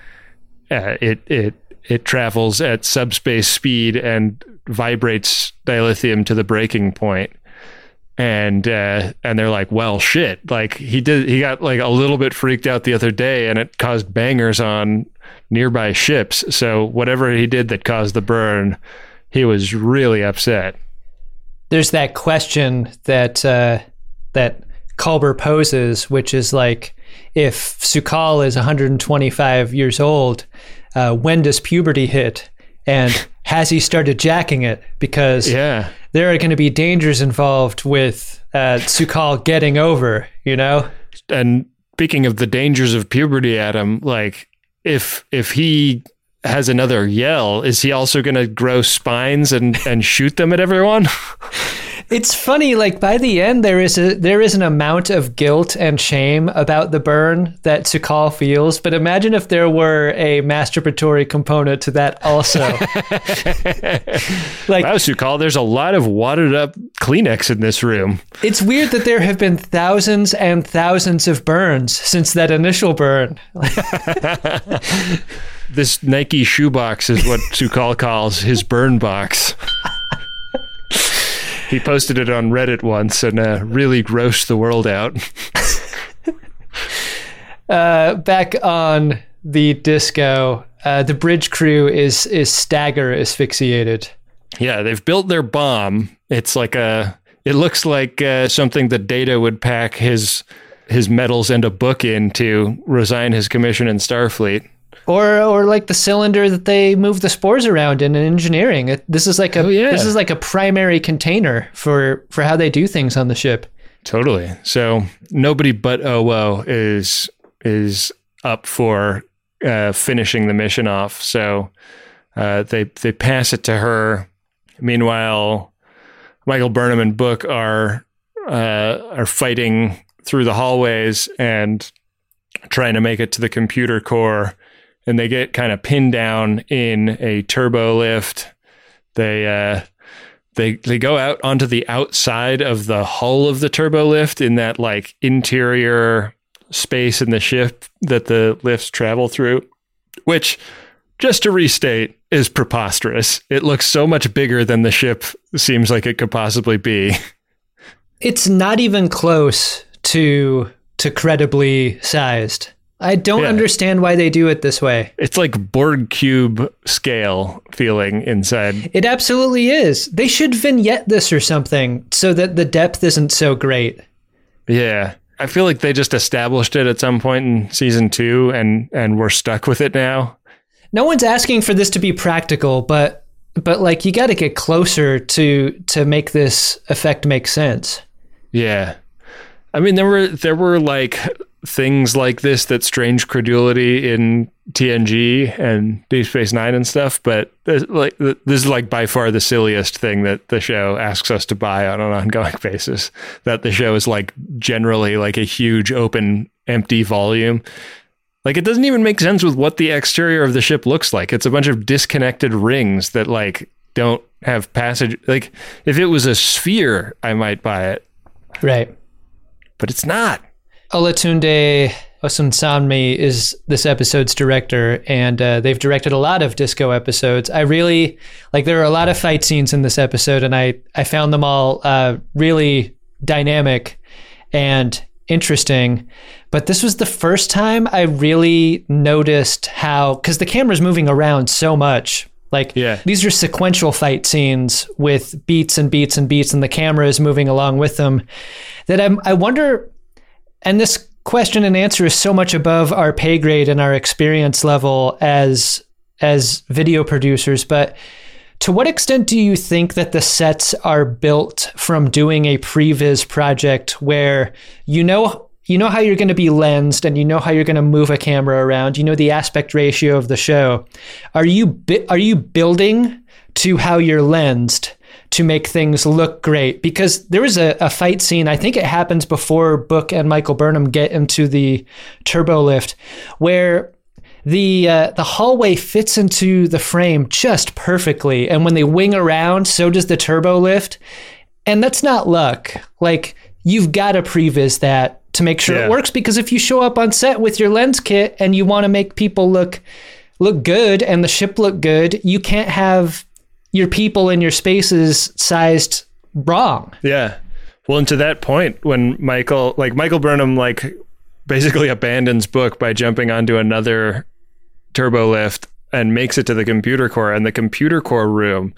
it travels at subspace speed and vibrates dilithium to the breaking point. And they're like, well, shit. Like he got like a little bit freaked out the other day, and it caused bangers on nearby ships. So whatever he did that caused the burn, he was really upset. There's that question that Culber poses, which is like, if Su'Kal is 125 years old, when does puberty hit? And has he started jacking it? Because there are going to be dangers involved with Su'Kal getting over, you know? And speaking of the dangers of puberty, Adam, like if he has another yell, is he also going to grow spines and shoot them at everyone? It's funny, like by the end, there is an amount of guilt and shame about the burn that Su'Kal feels. But imagine if there were a masturbatory component to that also. Like, wow, Su'Kal, there's a lot of wadded up Kleenex in this room. It's weird that there have been thousands and thousands of burns since that initial burn. This Nike shoebox is what Su'Kal calls his burn box. He posted it on Reddit once and really grossed the world out. Back on the disco, the bridge crew is stagger asphyxiated. Yeah, they've built their bomb. It's like it looks like something that Data would pack his medals and a book in to resign his commission in Starfleet. Or like the cylinder that they move the spores around in engineering. This is like a primary container for how they do things on the ship. Totally. So nobody but Owo is up for finishing the mission off. So they pass it to her. Meanwhile, Michael Burnham and Book are fighting through the hallways and trying to make it to the computer core. And they get kind of pinned down in a turbo lift. They go out onto the outside of the hull of the turbo lift in that like interior space in the ship that the lifts travel through, which, just to restate, is preposterous. It looks so much bigger than the ship seems like it could possibly be. It's not even close to credibly sized. I don't understand why they do it this way. It's like Borg cube scale feeling inside. It absolutely is. They should vignette this or something so that the depth isn't so great. Yeah. I feel like they just established it at some point in season 2 and we're stuck with it now. No one's asking for this to be practical, but like you got to get closer to make this effect make sense. Yeah. I mean, there were like things like this that Strange Credulity in TNG and Deep Space Nine and stuff, but this is like by far the silliest thing that the show asks us to buy on an ongoing basis. That the show is like generally like a huge open empty volume. Like it doesn't even make sense with what the exterior of the ship looks like. It's a bunch of disconnected rings that like don't have passage. Like if it was a sphere, I might buy it. Right. But it's not. Olatunde Osunsanmi is this episode's director, and they've directed a lot of disco episodes. I really like. There are a lot of fight scenes in this episode, and I found them all really dynamic and interesting. But this was the first time I really noticed how, because the camera's moving around so much. Like these are sequential fight scenes with beats and beats and beats, and the camera is moving along with them. That I wonder. And this question and answer is so much above our pay grade and our experience level as video producers. But to what extent do you think that the sets are built from doing a previs project where you know how you're going to be lensed and you know how you're going to move a camera around, you know the aspect ratio of the show? Are you building to how you're lensed to make things look great? Because there was a fight scene, I think it happens before Book and Michael Burnham get into the turbo lift, where the hallway fits into the frame just perfectly. And when they wing around, so does the turbo lift. And that's not luck. Like, you've got to previs that to make sure it works, because if you show up on set with your lens kit and you want to make people look good and the ship look good, you can't have your people and your spaces sized wrong. Yeah. Well, and to that point, when Michael Burnham basically abandons Book by jumping onto another turbo lift and makes it to the computer core, and the computer core room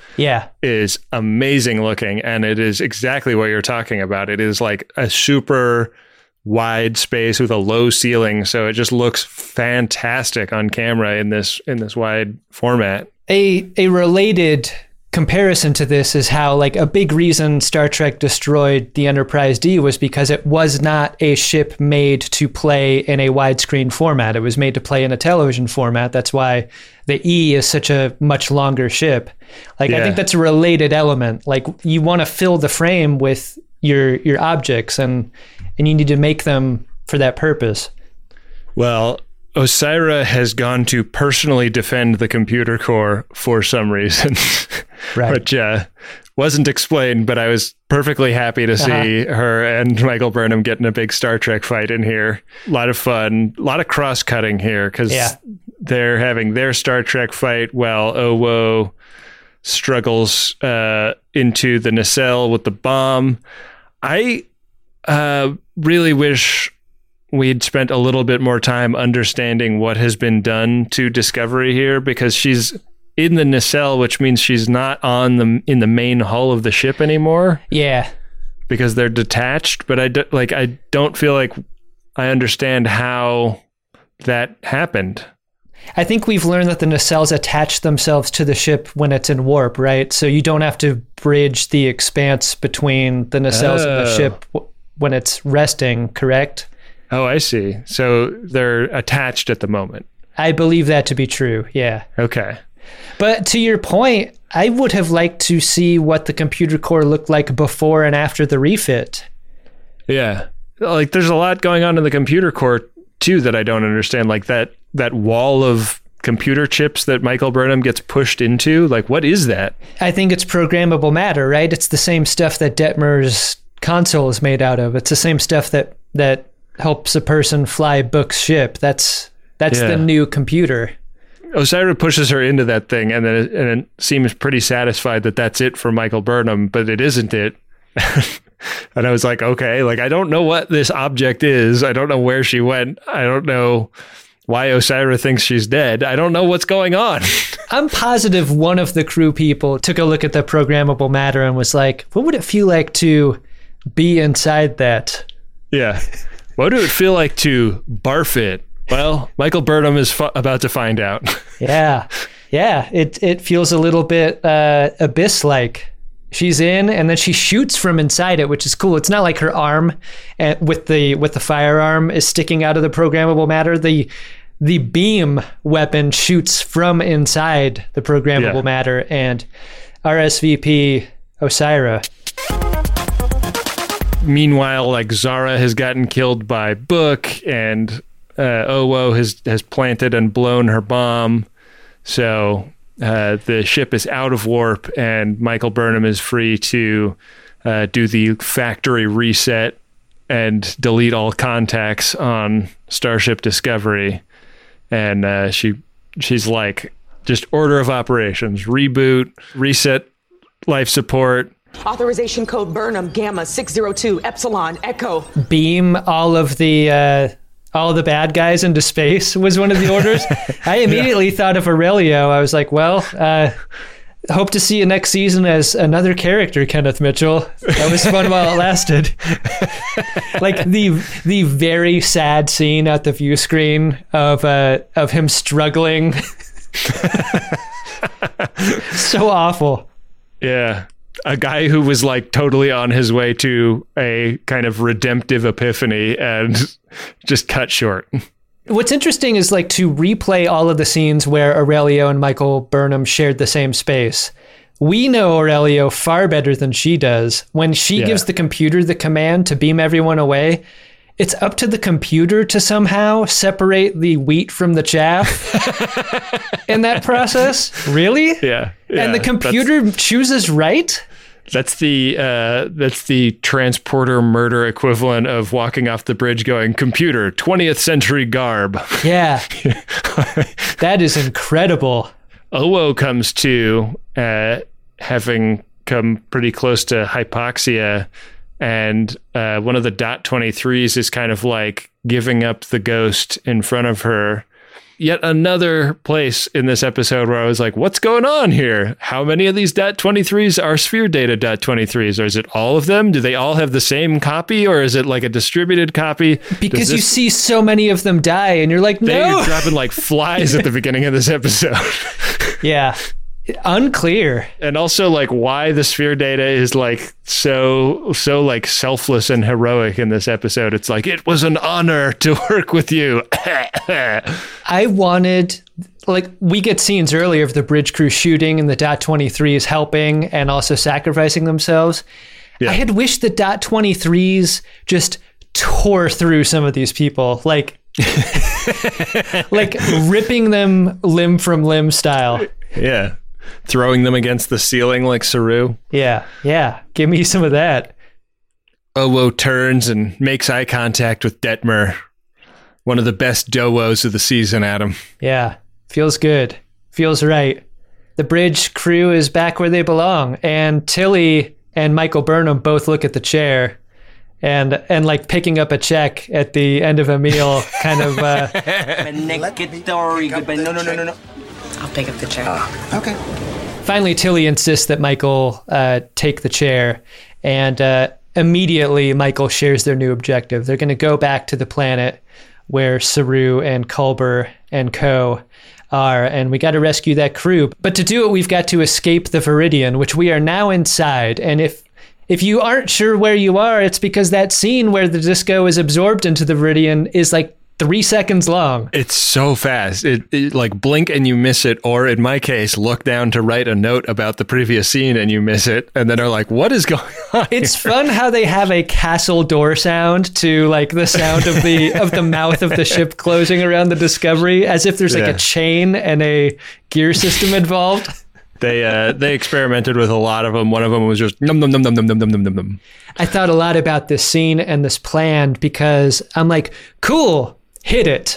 is amazing looking, and it is exactly what you're talking about. It is like a super wide space with a low ceiling, so it just looks fantastic on camera in this wide format. A related comparison to this is how, like, a big reason Star Trek destroyed the Enterprise D was because it was not a ship made to play in a widescreen format. It was made to play in a television format. That's why the E is such a much longer ship. Like, I think that's a related element. Like, you want to fill the frame with your objects, and you need to make them for that purpose. Well, Osyraa has gone to personally defend the computer core for some reason, right. which wasn't explained, but I was perfectly happy to see her and Michael Burnham get in a big Star Trek fight in here. A lot of fun, a lot of cross-cutting here, because they're having their Star Trek fight while Owo struggles into the nacelle with the bomb. I really wish we'd spent a little bit more time understanding what has been done to Discovery here, because she's in the nacelle, which means she's not in the main hull of the ship anymore. Yeah, because they're detached. But I don't feel like I understand how that happened. I think we've learned that the nacelles attach themselves to the ship when it's in warp, right? So you don't have to bridge the expanse between the nacelles and the ship when it's resting, correct? Oh, I see. So they're attached at the moment. I believe that to be true, yeah. Okay. But to your point, I would have liked to see what the computer core looked like before and after the refit. Yeah. Like, there's a lot going on in the computer core, too, that I don't understand. Like, that wall of computer chips that Michael Burnham gets pushed into. Like, what is that? I think it's programmable matter, right? It's the same stuff that Detmer's console is made out of. It's the same stuff that helps a person fly Book's ship. That's the new computer. Osyraa pushes her into that thing, and it seems pretty satisfied that that's it for Michael Burnham, but it isn't it. And I was like, okay, like, I don't know what this object is. I don't know where she went. I don't know why Osyraa thinks she's dead. I don't know what's going on. I'm positive one of the crew people took a look at the programmable matter and was like, what would it feel like to be inside that? Yeah. What would it feel like to barf it? Well, Michael Burnham is about to find out. Yeah. It feels a little bit Abyss-like. She's in, and then she shoots from inside it, which is cool. It's not like her arm with the firearm is sticking out of the programmable matter. The beam weapon shoots from inside the programmable matter, and RSVP Osyraa. Meanwhile, like, Zara has gotten killed by Book, and Owo has planted and blown her bomb. So the ship is out of warp, and Michael Burnham is free to do the factory reset and delete all contacts on Starship Discovery. And she's like, just order of operations, reboot, reset life support. Authorization code Burnham Gamma 602 Epsilon Echo. Beam all of the bad guys into space was one of the orders. I immediately thought of Aurelio. I was like, well, hope to see you next season as another character, Kenneth Mitchell. That was fun while it lasted. Like the very sad scene at the view screen of him struggling. So awful. Yeah. A guy who was like totally on his way to a kind of redemptive epiphany and just cut short. What's interesting is, like, to replay all of the scenes where Aurelio and Michael Burnham shared the same space. We know Aurelio far better than she does. When she gives the computer the command to beam everyone away, it's up to the computer to somehow separate the wheat from the chaff in that process. Really? Yeah. And the computer chooses right? That's the transporter murder equivalent of walking off the bridge going, computer, 20th century garb. Yeah. That is incredible. Owo comes to, having come pretty close to hypoxia, and one of the .23s is kind of like giving up the ghost in front of her. Yet another place in this episode where I was like, what's going on here? How many of these .23s are Sphere Data .23s? Or is it all of them? Do they all have the same copy? Or is it like a distributed copy? Because you see so many of them die and you're like, no. They're dropping like flies at the beginning of this episode. Yeah. Unclear. And also, like, why the Sphere Data is like so like selfless and heroic in this episode. It's like, it was an honor to work with you. I wanted, like, we get scenes earlier of the bridge crew shooting and the Dot 23s helping and also sacrificing themselves. Yeah. I had wished the Dot 23s just tore through some of these people, like like ripping them limb from limb style. Yeah. Throwing them against the ceiling like Saru. Yeah. Give me some of that. Owo turns and makes eye contact with Detmer. One of the best Dowos of the season, Adam. Yeah. Feels good. Feels right. The bridge crew is back where they belong. And Tilly and Michael Burnham both look at the chair and like picking up a check at the end of a meal kind of... No. I'll pick up the check. Okay. Finally, Tilly insists that Michael take the chair, and immediately Michael shares their new objective. They're going to go back to the planet where Saru and Culber and co are, and we got to rescue that crew. But to do it, we've got to escape the Viridian, which we are now inside. And if you aren't sure where you are, it's because that scene where the disco is absorbed into the Viridian is like 3 seconds long. It's so fast. It like blink and you miss it, or in my case, look down to write a note about the previous scene and you miss it, and then are like, what is going on? It's fun how they have a castle door sound to like the sound of the mouth of the ship closing around the Discovery, as if there's like a chain and a gear system involved. They experimented with a lot of them. One of them was just num num num num num num num num num. I thought a lot about this scene and this plan because I'm like, cool, hit it.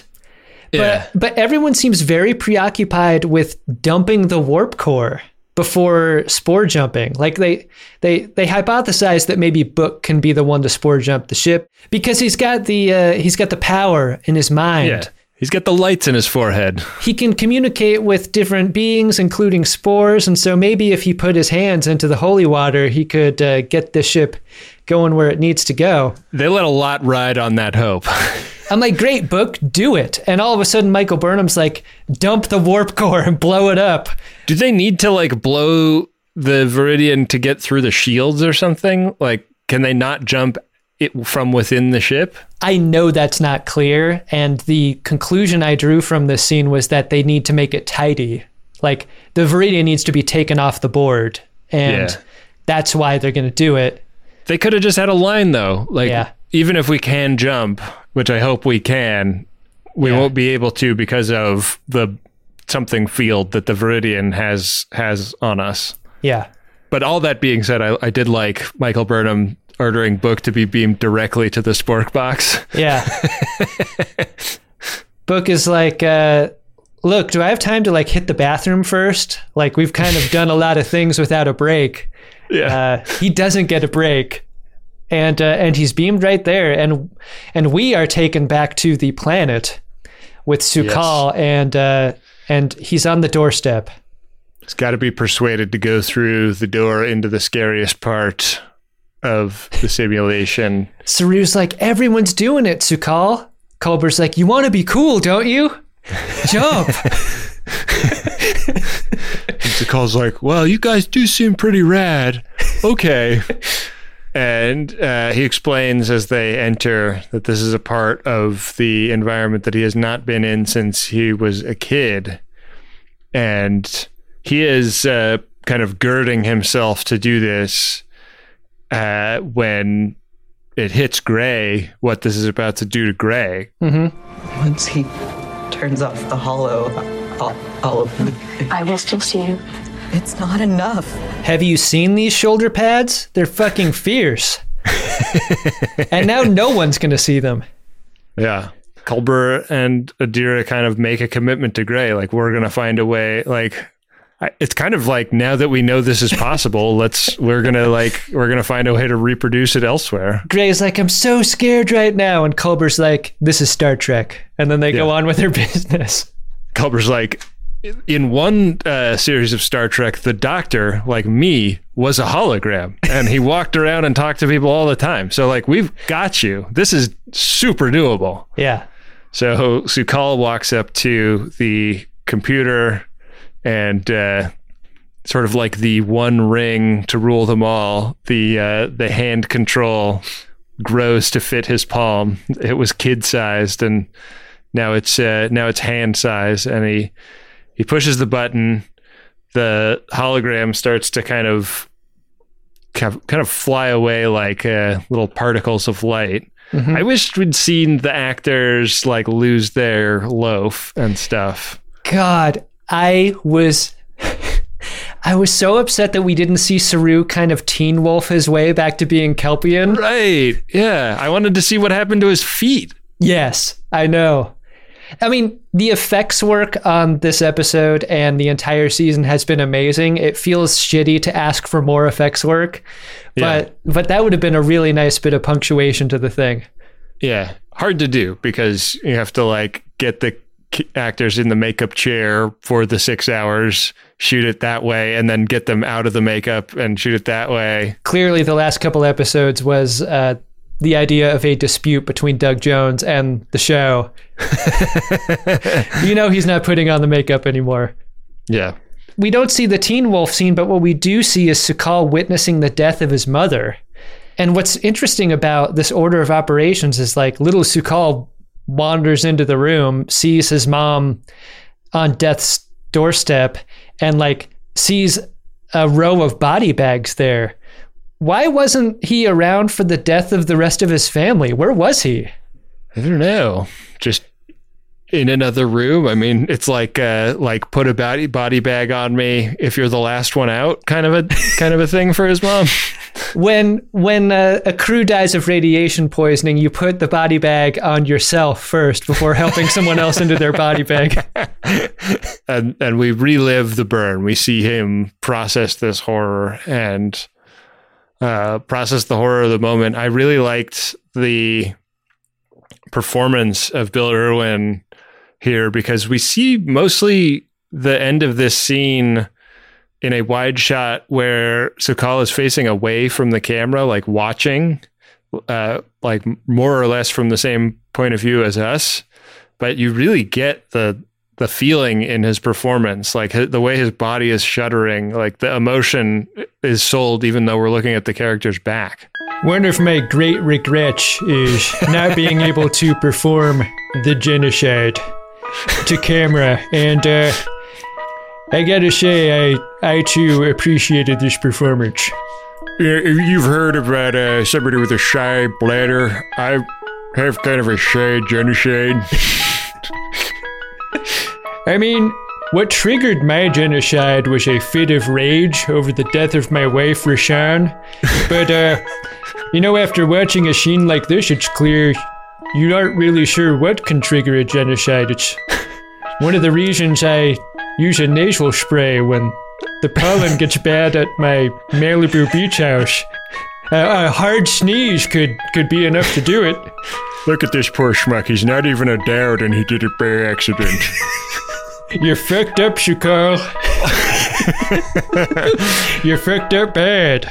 But everyone seems very preoccupied with dumping the warp core before spore jumping. Like they hypothesize that maybe Book can be the one to spore jump the ship because he's got the power in his mind. Yeah. He's got the lights in his forehead. He can communicate with different beings, including spores, and so maybe if he put his hands into the holy water, he could get the ship going where it needs to go. They let a lot ride on that hope. I'm like, great, Book, do it. And all of a sudden, Michael Burnham's like, dump the warp core and blow it up. Do they need to like blow the Viridian to get through the shields or something? Like, can they not jump it from within the ship? I know that's not clear, and the conclusion I drew from this scene was that they need to make it tidy. Like, the Viridian needs to be taken off the board, and that's why they're going to do it. They could have just had a line, though. Like, even if we can jump, which I hope we can, we won't be able to because of the something field that the Viridian has on us. Yeah. But all that being said, I did like Michael Burnham ordering Book to be beamed directly to the spork box. Yeah. Book is like, look, do I have time to like hit the bathroom first? Like, we've kind of done a lot of things without a break. Yeah. He doesn't get a break. And he's beamed right there. And we are taken back to the planet with Su'Kal, and he's on the doorstep. He's got to be persuaded to go through the door into the scariest part of the simulation. Saru's like, everyone's doing it, Su'Kal. Culber's like, you want to be cool, don't you? Jump. Su'Kal's like, well, you guys do seem pretty rad. Okay. And he explains as they enter that this is a part of the environment that he has not been in since he was a kid. And he is kind of girding himself to do this when it hits Gray, what this is about to do to Gray. Mm-hmm. Once he turns off the hollow, all of them. I will still see you. It's not enough. Have you seen these shoulder pads? They're fucking fierce. And now no one's going to see them. Yeah. Culber and Adira kind of make a commitment to Gray. Like, we're going to find a way. Like, it's kind of like, now that we know this is possible, we're going to find a way to reproduce it elsewhere. Gray's like, I'm so scared right now. And Culber's like, this is Star Trek. And then they go on with their business. Culber's like, in one series of Star Trek, the Doctor, like me, was a hologram, and he walked around and talked to people all the time. So, like, we've got you. This is super doable. Yeah. So Su'Kal walks up to the computer and sort of like the one ring to rule them all. The hand control grows to fit his palm. It was kid-sized, and now it's hand size. And he pushes the button. The hologram starts to kind of fly away like little particles of light. Mm-hmm. I wished we'd seen the actors like lose their loaf and stuff. God, I was so upset that we didn't see Saru kind of teen wolf his way back to being Kelpian. Right. Yeah. I wanted to see what happened to his feet. Yes, I know. I mean, the effects work on this episode and the entire season has been amazing. It feels shitty to ask for more effects work, but that would have been a really nice bit of punctuation to the thing. Yeah, hard to do because you have to like get the actors in the makeup chair for the 6 hours, shoot it that way, and then get them out of the makeup and shoot it that way. Clearly, the last couple episodes was the idea of a dispute between Doug Jones and the show. He's not putting on the makeup anymore. Yeah. We don't see the Teen Wolf scene, but what we do see is Su'Kal witnessing the death of his mother. And what's interesting about this order of operations is like little Su'Kal wanders into the room, sees his mom on death's doorstep, and like sees a row of body bags there. Why wasn't he around for the death of the rest of his family? Where was he? I don't know. Just in another room. I mean, it's like put a body bag on me if you're the last one out kind of a thing for his mom. When a crew dies of radiation poisoning, you put the body bag on yourself first before helping someone else into their body bag. And we relive the burn. We see him process this horror and process the horror of the moment. I really liked the performance of Bill Irwin here because we see mostly the end of this scene in a wide shot where Su'Kal is facing away from the camera, like watching, like more or less from the same point of view as us. But you really get the feeling in his performance, like the way his body is shuddering, like the emotion is sold even though we're looking at the character's back. One of my great regrets is not being able to perform the genocide to camera. And I gotta say, I too appreciated this performance. You've heard about somebody with a shy bladder. I have kind of a shy genocide. I mean, what triggered my genocide was a fit of rage over the death of my wife, Rashawn. But, after watching a scene like this, it's clear you aren't really sure what can trigger a genocide. It's one of the reasons I use a nasal spray when the pollen gets bad at my Malibu beach house. A hard sneeze could be enough to do it. Look at this poor schmuck. He's not even a dowd and he did it by accident. You're fucked up, Su'Kal. You're fucked up bad.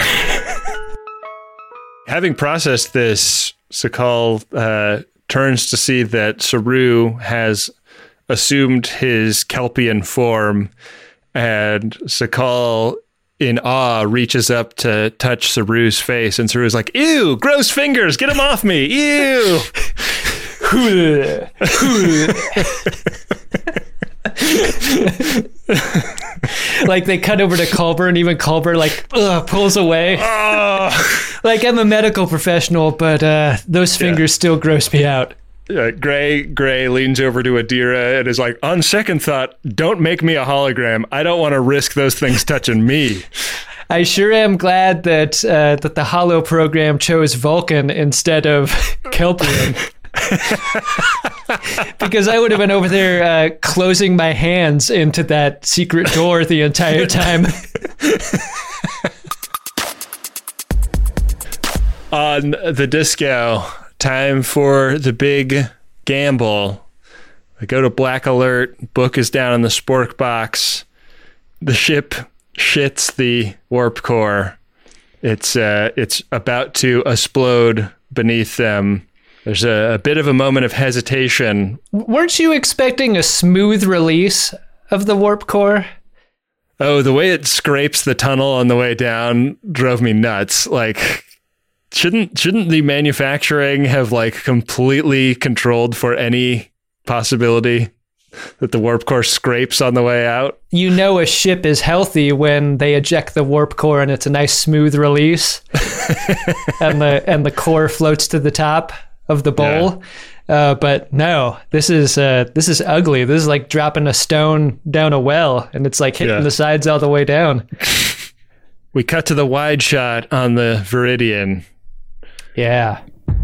Having processed this, Su'Kal turns to see that Saru has assumed his Kelpian form, and Su'Kal, in awe, reaches up to touch Saru's face, and Saru's like, "Ew, gross fingers, get them off me, ew!" Like they cut over to Culber, and even Culber pulls away. Like, I'm a medical professional, but those fingers still gross me out. Gray leans over to Adira and is like, on second thought, don't make me a hologram. I don't want to risk those things touching me. I sure am glad that the Holo program chose Vulcan instead of Kelpian. Because I would have been over there closing my hands into that secret door the entire time. On the disco, time for the big gamble. I go to Black Alert. Book is down in the spork box. The ship shits the warp core. It's about to explode beneath them. There's a bit of a moment of hesitation. Weren't you expecting a smooth release of the warp core? Oh, the way it scrapes the tunnel on the way down drove me nuts. Like, shouldn't the manufacturing have like completely controlled for any possibility that the warp core scrapes on the way out? You know a ship is healthy when they eject the warp core and it's a nice smooth release, and the core floats to the top of the bowl. Yeah. But no, this is ugly. This is like dropping a stone down a well, and it's like hitting the sides all the way down. We cut to the wide shot on the Viridian. Yeah.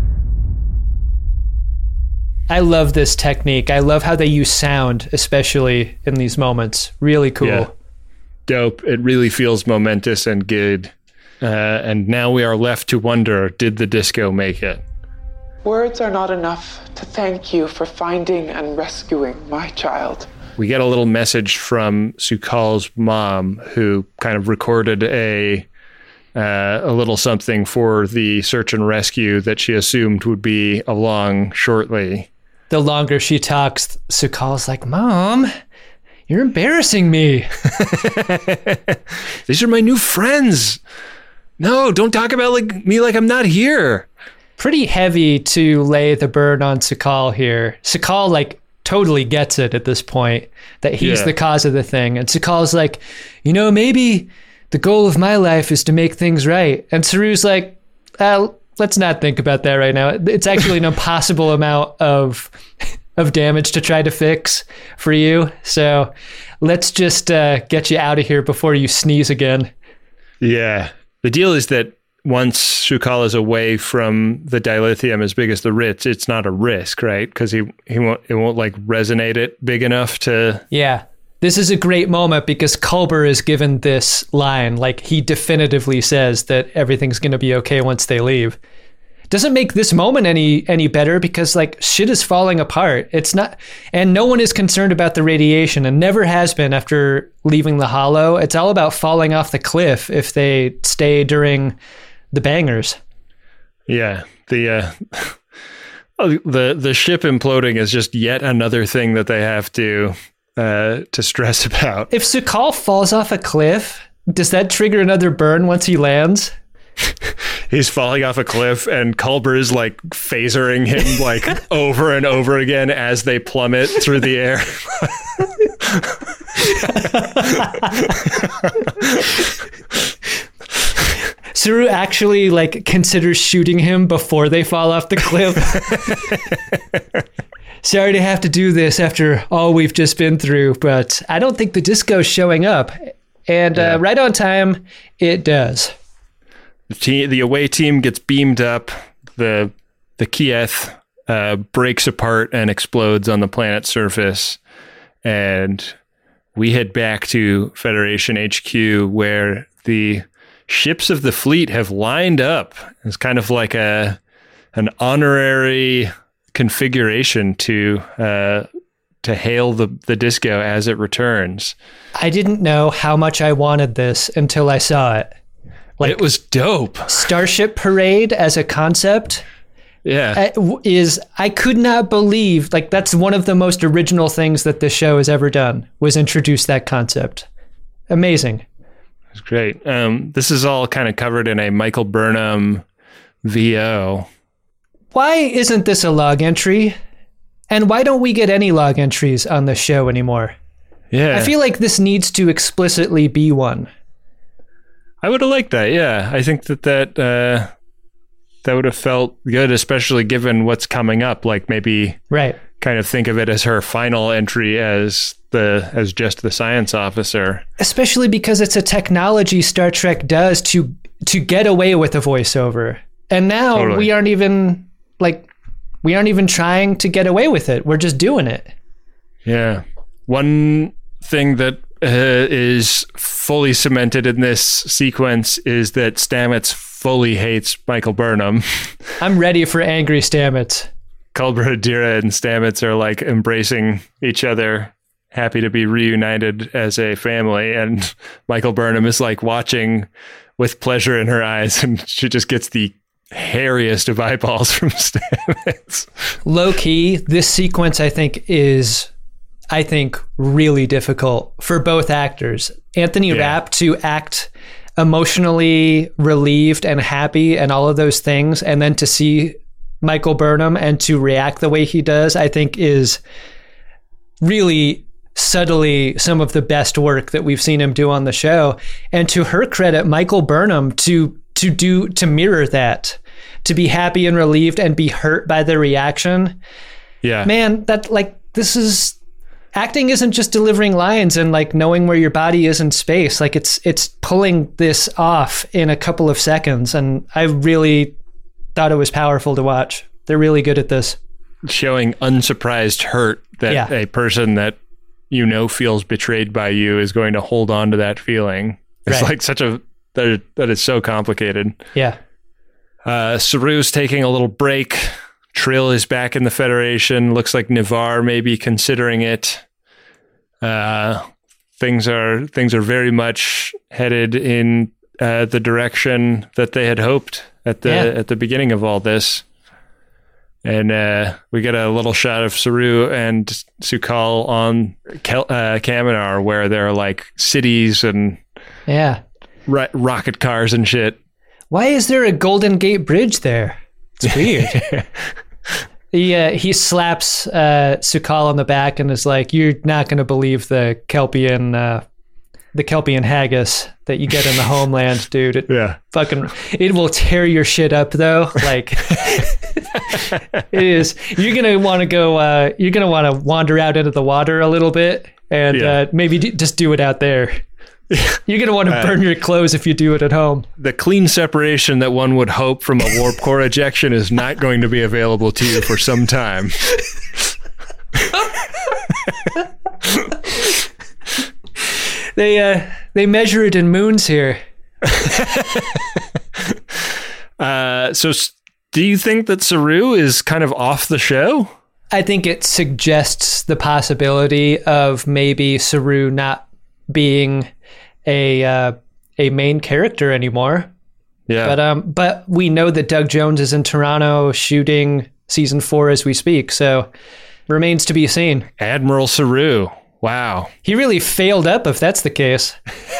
I love this technique. I love how they use sound, especially in these moments. Really cool. Yeah. Dope. It really feels momentous and good. And now we are left to wonder, did the disco make it? Words are not enough to thank you for finding and rescuing my child. We get a little message from Su'Kal's mom, who kind of recorded a little something for the search and rescue that she assumed would be along shortly. The longer she talks, Su'Kal's like, Mom, you're embarrassing me. These are my new friends. No, don't talk about me like I'm not here. Pretty heavy to lay the burden on Su'Kal here. Su'Kal like totally gets it at this point that he's the cause of the thing. And Su'Kal's like, maybe the goal of my life is to make things right. And Saru's like, let's not think about that right now. It's actually an impossible amount of damage to try to fix for you. So let's just get you out of here before you sneeze again. Yeah. The deal is that once Su'Kal is away from the dilithium as big as the Ritz, it's not a risk, right? Because it won't like resonate it big enough to... Yeah. This is a great moment because Culber is given this line. Like, he definitively says that everything's going to be okay once they leave. Doesn't make this moment any better because like shit is falling apart. It's not, and no one is concerned about the radiation and never has been after leaving the Hollow. It's all about falling off the cliff if they stay during the bangers. Yeah, the ship imploding is just yet another thing that they have to stress about. If Su'Kal falls off a cliff, does that trigger another burn once he lands? He's falling off a cliff and Culber is like phasering him like over and over again as they plummet through the air. Saru actually like considers shooting him before they fall off the cliff. Sorry to have to do this after all we've just been through, but I don't think the disco's showing up. And right on time, it does. The away team gets beamed up. The Kieth breaks apart and explodes on the planet's surface. And we head back to Federation HQ where the ships of the fleet have lined up. It's kind of like an honorary configuration to hail the disco as it returns. I didn't know how much I wanted this until I saw it. Like, it was dope. Starship Parade as a concept, I could not believe, like, that's one of the most original things that this show has ever done, was introduce that concept. Amazing. It's great. This is all kind of covered in a Michael Burnham VO. Why isn't this a log entry? And why don't we get any log entries on the show anymore? Yeah. I feel like this needs to explicitly be one. I would have liked that, yeah. I think that would have felt good, especially given what's coming up. Like maybe kind of think of it as her final entry as just the science officer. Especially because it's a technology Star Trek does to get away with a voiceover. And now we aren't even trying to get away with it. We're just doing it. Yeah. One thing that is fully cemented in this sequence is that Stamets fully hates Michael Burnham. I'm ready for angry Stamets. Culber, Adira, and Stamets are like embracing each other, happy to be reunited as a family. And Michael Burnham is like watching with pleasure in her eyes, and she just gets the hairiest of eyeballs from Stamets. Low key, this sequence I think is I think, really difficult for both actors. Anthony Rapp to act emotionally relieved and happy and all of those things, and then to see Michael Burnham and to react the way he does, I think is really subtly some of the best work that we've seen him do on the show. And to her credit, Michael Burnham to mirror that, to be happy and relieved and be hurt by the reaction. Yeah, man, that this is acting. Isn't just delivering lines and knowing where your body is in space. It's pulling this off in a couple of seconds, and I really thought it was powerful to watch. They're really good at this, showing unsurprised hurt that a person that feels betrayed by you is going to hold on to that feeling. It's that is so complicated. Yeah. Saru's taking a little break. Trill is back in the Federation. Looks like Ni'Var may be considering it. Things are very much headed in the direction that they had hoped at the beginning of all this. And we get a little shot of Saru and Su'Kal on Kaminar, where there are cities and rocket cars and shit. Why is there a Golden Gate Bridge there? It's weird. He slaps Su'Kal on the back and is like, "You're not going to believe the Kelpian haggis that you get in the homeland, dude. It will tear your shit up, though. It is. You're gonna want to go. You're gonna want to wander out into the water a little bit and maybe just do it out there." You're going to want to burn your clothes if you do it at home. The clean separation that one would hope from a warp core ejection is not going to be available to you for some time. They measure it in moons here. So do you think that Saru is kind of off the show? I think it suggests the possibility of maybe Saru not being a main character anymore. Yeah. But we know that Doug Jones is in Toronto shooting season 4 as we speak, so remains to be seen. Admiral Saru. Wow. He really failed up if that's the case.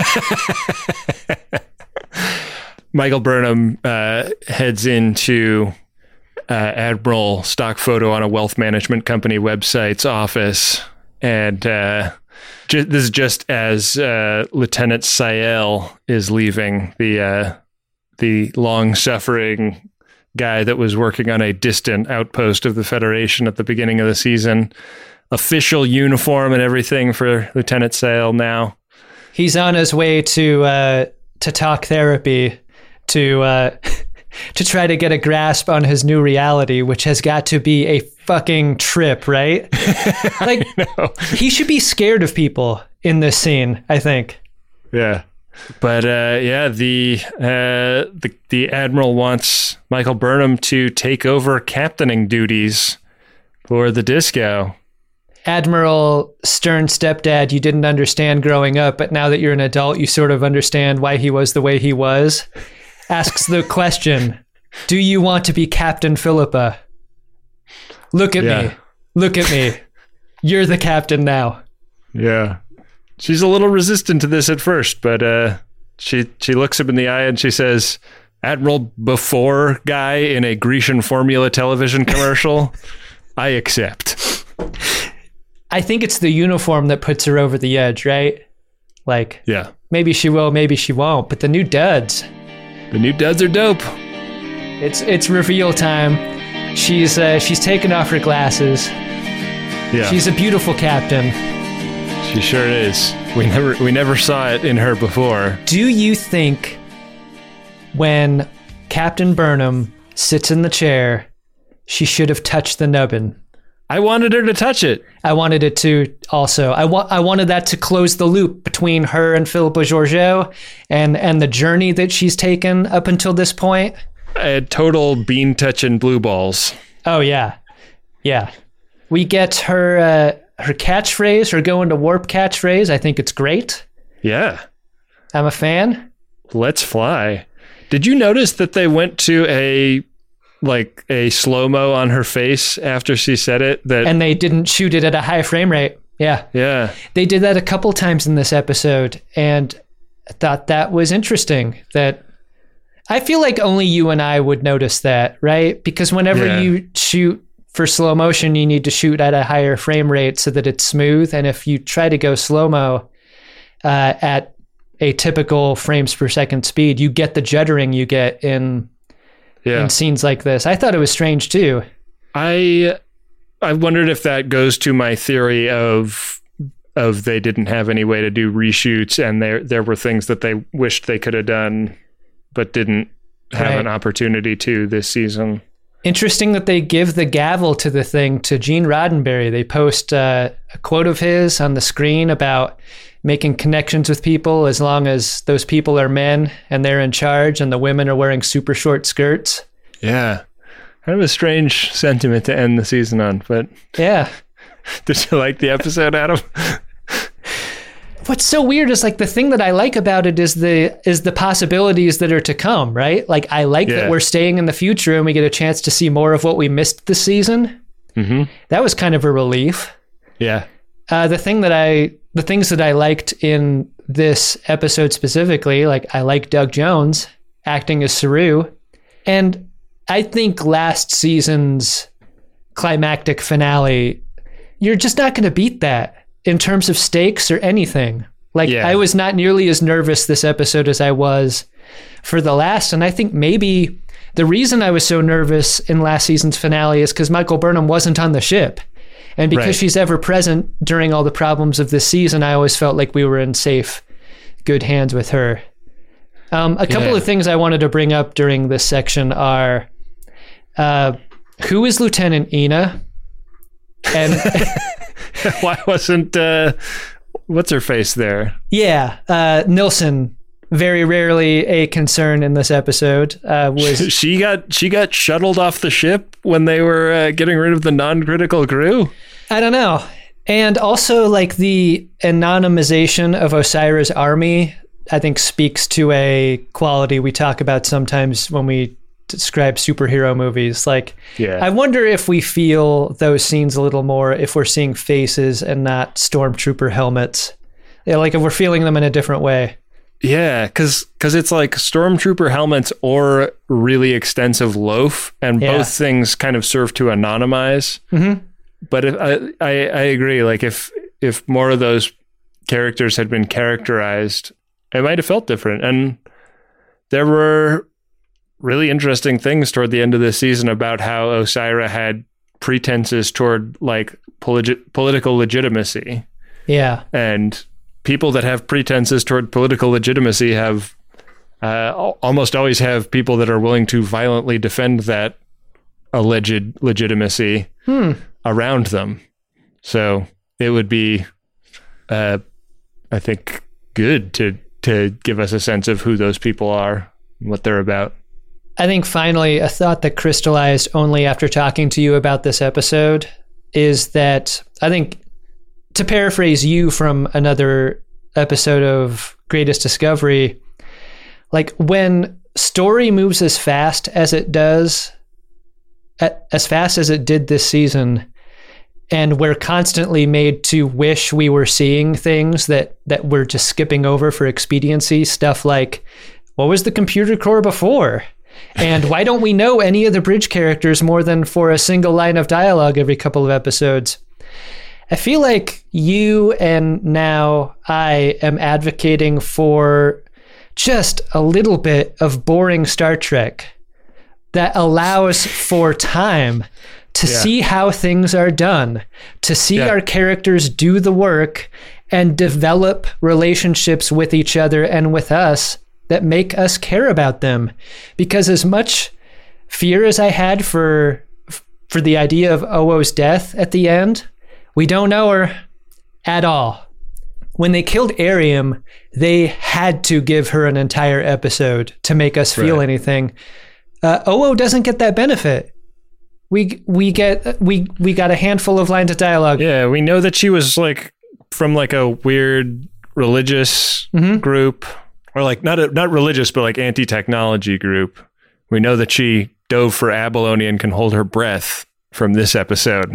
Michael Burnham heads into Admiral stock photo on a wealth management company website's office, and this is just as Lieutenant Sael is leaving, the long-suffering guy that was working on a distant outpost of the Federation at the beginning of the season. Official uniform and everything for Lieutenant Sael now. He's on his way to talk therapy to try to get a grasp on his new reality, which has got to be a fucking trip, right? He should be scared of people in this scene, I think. Yeah. But the Admiral wants Michael Burnham to take over captaining duties for the Disco. Admiral stern stepdad you didn't understand growing up, but now that you're an adult, you sort of understand why he was the way he was. Asks the question, do you want to be Captain Philippa? Look at me. Look at me. You're the captain now. Yeah. She's a little resistant to this at first, but she looks him in the eye and she says, Admiral Before guy in a Grecian formula television commercial, I accept. I think it's the uniform that puts her over the edge, right? Yeah. Maybe she will, maybe she won't, but the new duds. The new duds are dope. It's reveal time. She's taken off her glasses. Yeah. She's a beautiful captain. She sure is. We never saw it in her before. Do you think when Captain Burnham sits in the chair, she should have touched the nubbin? I wanted her to touch it. I wanted it to also. I wanted that to close the loop between her and Philippa Georgiou and the journey that she's taken up until this point. A total bean touching blue balls. Oh, yeah. Yeah. We get her catchphrase, her going to warp catchphrase. I think it's great. Yeah. I'm a fan. Let's fly. Did you notice that they went to a slow-mo on her face after she said it? And they didn't shoot it at a high frame rate. Yeah. Yeah. They did that a couple times in this episode, and I thought that was interesting. That I feel like only you and I would notice that, right? Because whenever you shoot for slow motion, you need to shoot at a higher frame rate so that it's smooth. And if you try to go slow-mo at a typical frames per second speed, you get the juddering you get in scenes like this. I thought it was strange too. I wondered if that goes to my theory of they didn't have any way to do reshoots, and there were things that they wished they could have done but didn't have an opportunity to this season. Interesting that they give the gavel to the thing to Gene Roddenberry. They post a quote of his on the screen about making connections with people as long as those people are men and they're in charge and the women are wearing super short skirts. Yeah. Kind of a strange sentiment to end the season on, but yeah. Did you like the episode, Adam? What's so weird is like the thing that I like about it is the possibilities that are to come, right? Like I like that we're staying in the future and we get a chance to see more of what we missed this season. Mm-hmm. That was kind of a relief. Yeah. The things that I liked in this episode specifically, like I like Doug Jones acting as Saru, and I think last season's climactic finale, you're just not going to beat that in terms of stakes or anything. Like I was not nearly as nervous this episode as I was for the last. And I think maybe the reason I was so nervous in last season's finale is because Michael Burnham wasn't on the ship. And because she's ever present during all the problems of this season, I always felt like we were in safe, good hands with her. A couple of things I wanted to bring up during this section are, who is Lieutenant Ina? And why wasn't what's her face there? Yeah, Nilsson, very rarely a concern in this episode. Was she got shuttled off the ship when they were getting rid of the non-critical crew? I don't know. And also, like, the anonymization of Osira's army, I think speaks to a quality we talk about sometimes when we describe superhero movies. Like, I wonder if we feel those scenes a little more if we're seeing faces and not stormtrooper helmets. Yeah, like if we're feeling them in a different way. Yeah, because it's like stormtrooper helmets or really extensive loaf, and both things kind of serve to anonymize. Mm-hmm. But if I agree, like if more of those characters had been characterized, it might have felt different. And there were really interesting things toward the end of this season about how Osira had pretenses toward like political legitimacy. Yeah. And people that have pretenses toward political legitimacy have almost always have people that are willing to violently defend that alleged legitimacy around them. So it would be, I think, good to give us a sense of who those people are and what they're about. I think finally, a thought that crystallized only after talking to you about this episode is that I think, to paraphrase you from another episode of Greatest Discovery, like when story moves as fast as it does, as fast as it did this season, and we're constantly made to wish we were seeing things that we're just skipping over for expediency, stuff like, what was the computer core before? And why don't we know any of the bridge characters more than for a single line of dialogue every couple of episodes? I feel like you and now I am advocating for just a little bit of boring Star Trek that allows for time to see how things are done, to see our characters do the work and develop relationships with each other and with us that make us care about them. Because as much fear as I had for the idea of Owo's death at the end, we don't know her at all. When they killed Arium, they had to give her an entire episode to make us feel anything. Owo doesn't get that benefit. We got a handful of lines of dialogue. Yeah, we know that she was like from like a weird religious group, or like not religious, but like anti-technology group. We know that she dove for abalone and can hold her breath from this episode.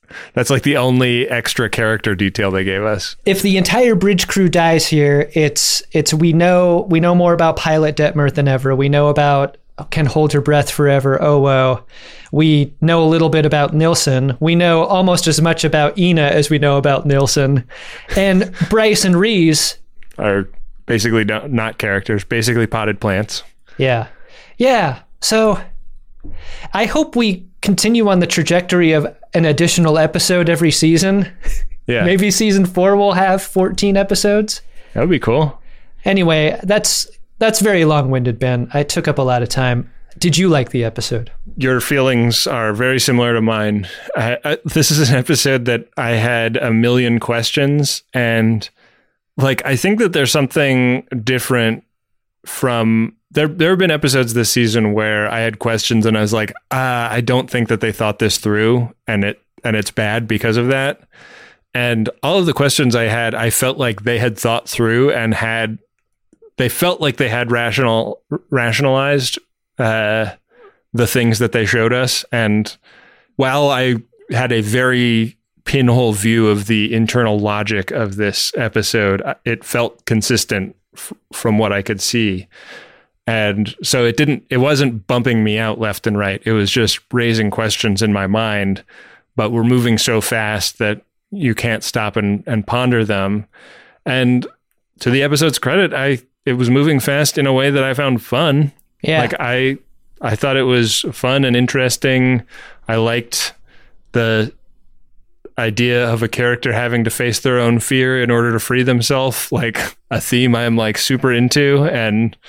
That's like the only extra character detail they gave us. If the entire bridge crew dies here, it's we know more about Pilot Detmer than ever. We know about Can Hold Her Breath Forever, oh whoa. We know a little bit about Nilsson. We know almost as much about Ina as we know about Nilsson. And Bryce and Reese are basically not characters, basically potted plants. Yeah. Yeah. So I hope we continue on the trajectory of an additional episode every season. Yeah. Maybe season 4 will have 14 episodes. That would be cool. Anyway, that's very long-winded, Ben. I took up a lot of time. Did you like the episode? Your feelings are very similar to mine. This is an episode that I had a million questions, and like I think that there's something different from there have been episodes this season where I had questions and I was like, I don't think that they thought this through, and it's bad because of that. And all of the questions I had, I felt like they had thought through and they felt like they had rationalized the things that they showed us. And while I had a very pinhole view of the internal logic of this episode, it felt consistent from what I could see. And so it wasn't bumping me out left and right. It was just raising questions in my mind, but we're moving so fast that you can't stop and ponder them. And to the episode's credit, it was moving fast in a way that I found fun. Yeah. Like I thought it was fun and interesting. I liked the idea of a character having to face their own fear in order to free themselves, like a theme I'm like super into. And,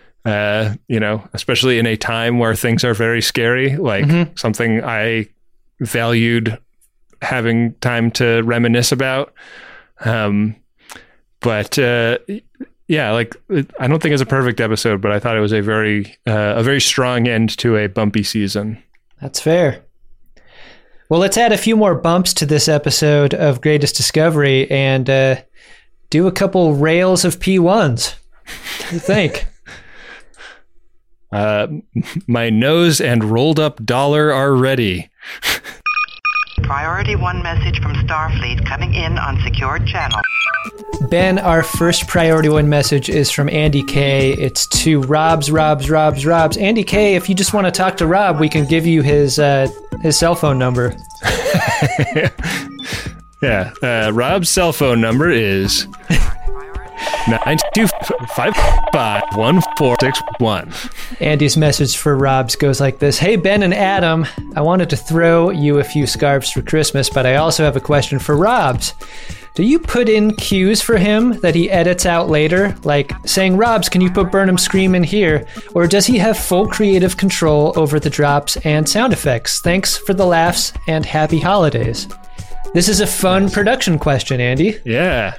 especially in a time where things are very scary, like something I valued having time to reminisce about. Yeah, like I don't think it's a perfect episode, but I thought it was a very strong end to a bumpy season. That's fair. Well, let's add a few more bumps to this episode of Greatest Discovery and do a couple rails of P1s. What do you think? My nose and rolled up dollar are ready. Priority 1 message from Starfleet coming in on secured channel. Ben, our first Priority 1 message is from Andy K. It's to Rob's. Andy K, if you just want to talk to Rob, we can give you his cell phone number. Yeah. Rob's cell phone number is 925551461. Andy's message for Rob's goes like this. Hey, Ben and Adam, I wanted to throw you a few scarves for Christmas, but I also have a question for Rob's. Do you put in cues for him that he edits out later? Like saying, Rob's, can you put Burnham's scream in here? Or does he have full creative control over the drops and sound effects? Thanks for the laughs and happy holidays. This is a fun production question, Andy. Yeah.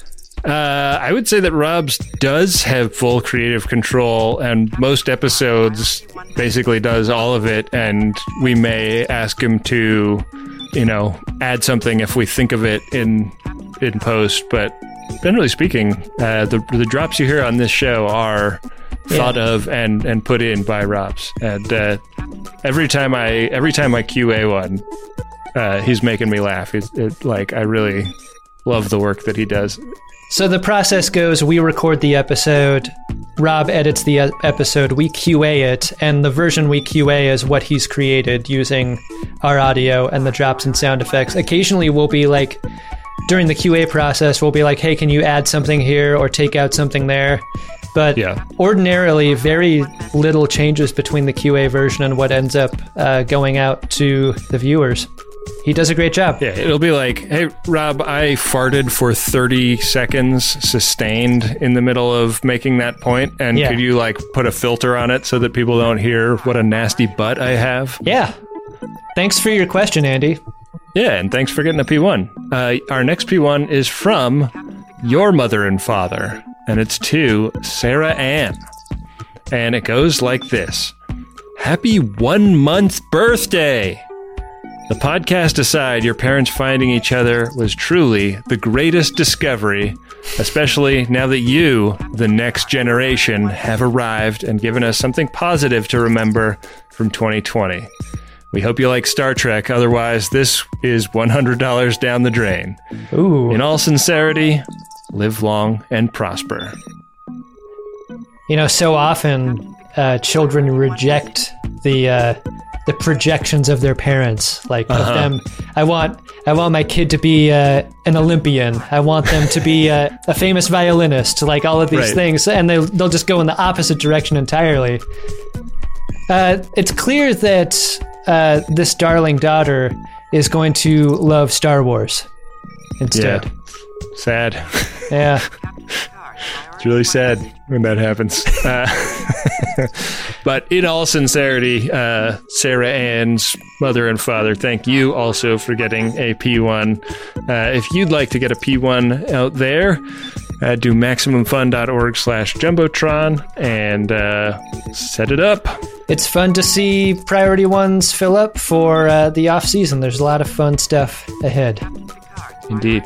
I would say that Rob's does have full creative control, and most episodes basically does all of it, and we may ask him to, add something if we think of it in post, but generally speaking, the drops you hear on this show are thought of and put in by Rob's, and every time I QA one, he's making me laugh. I really love the work that he does. So the process goes, we record the episode, Rob edits the episode, we QA it, and the version we QA is what he's created using our audio and the drops and sound effects. Occasionally we'll be like, during the QA process, we'll be like, hey, can you add something here or take out something there? But ordinarily, very little changes between the QA version and what ends up going out to the viewers. He does a great job. Yeah, it'll be like, hey, Rob, I farted for 30 seconds sustained in the middle of making that point, and could you put a filter on it so that people don't hear what a nasty butt I have? Yeah. Thanks for your question, Andy. Yeah, and thanks for getting a P1. Our next P1 is from your mother and father, and it's to Sarah Ann. And it goes like this. Happy 1 month birthday! The podcast aside, your parents finding each other was truly the greatest discovery, especially now that you, the next generation, have arrived and given us something positive to remember from 2020. We hope you like Star Trek. Otherwise, this is $100 down the drain. Ooh. In all sincerity, live long and prosper. You know, so often children reject the projections of their parents, like of them. I want my kid to be an Olympian. I want them to be a famous violinist. Like all of these things, and they'll just go in the opposite direction entirely. It's clear that this darling daughter is going to love Star Wars instead. Yeah. Sad. Yeah. It's really sad when that happens. But in all sincerity, Sarah Ann's mother and father, thank you also for getting a P1. If you'd like to get a P1 out there, do MaximumFun.org/Jumbotron and set it up. It's fun to see Priority Ones fill up for the off season. There's a lot of fun stuff ahead. Indeed.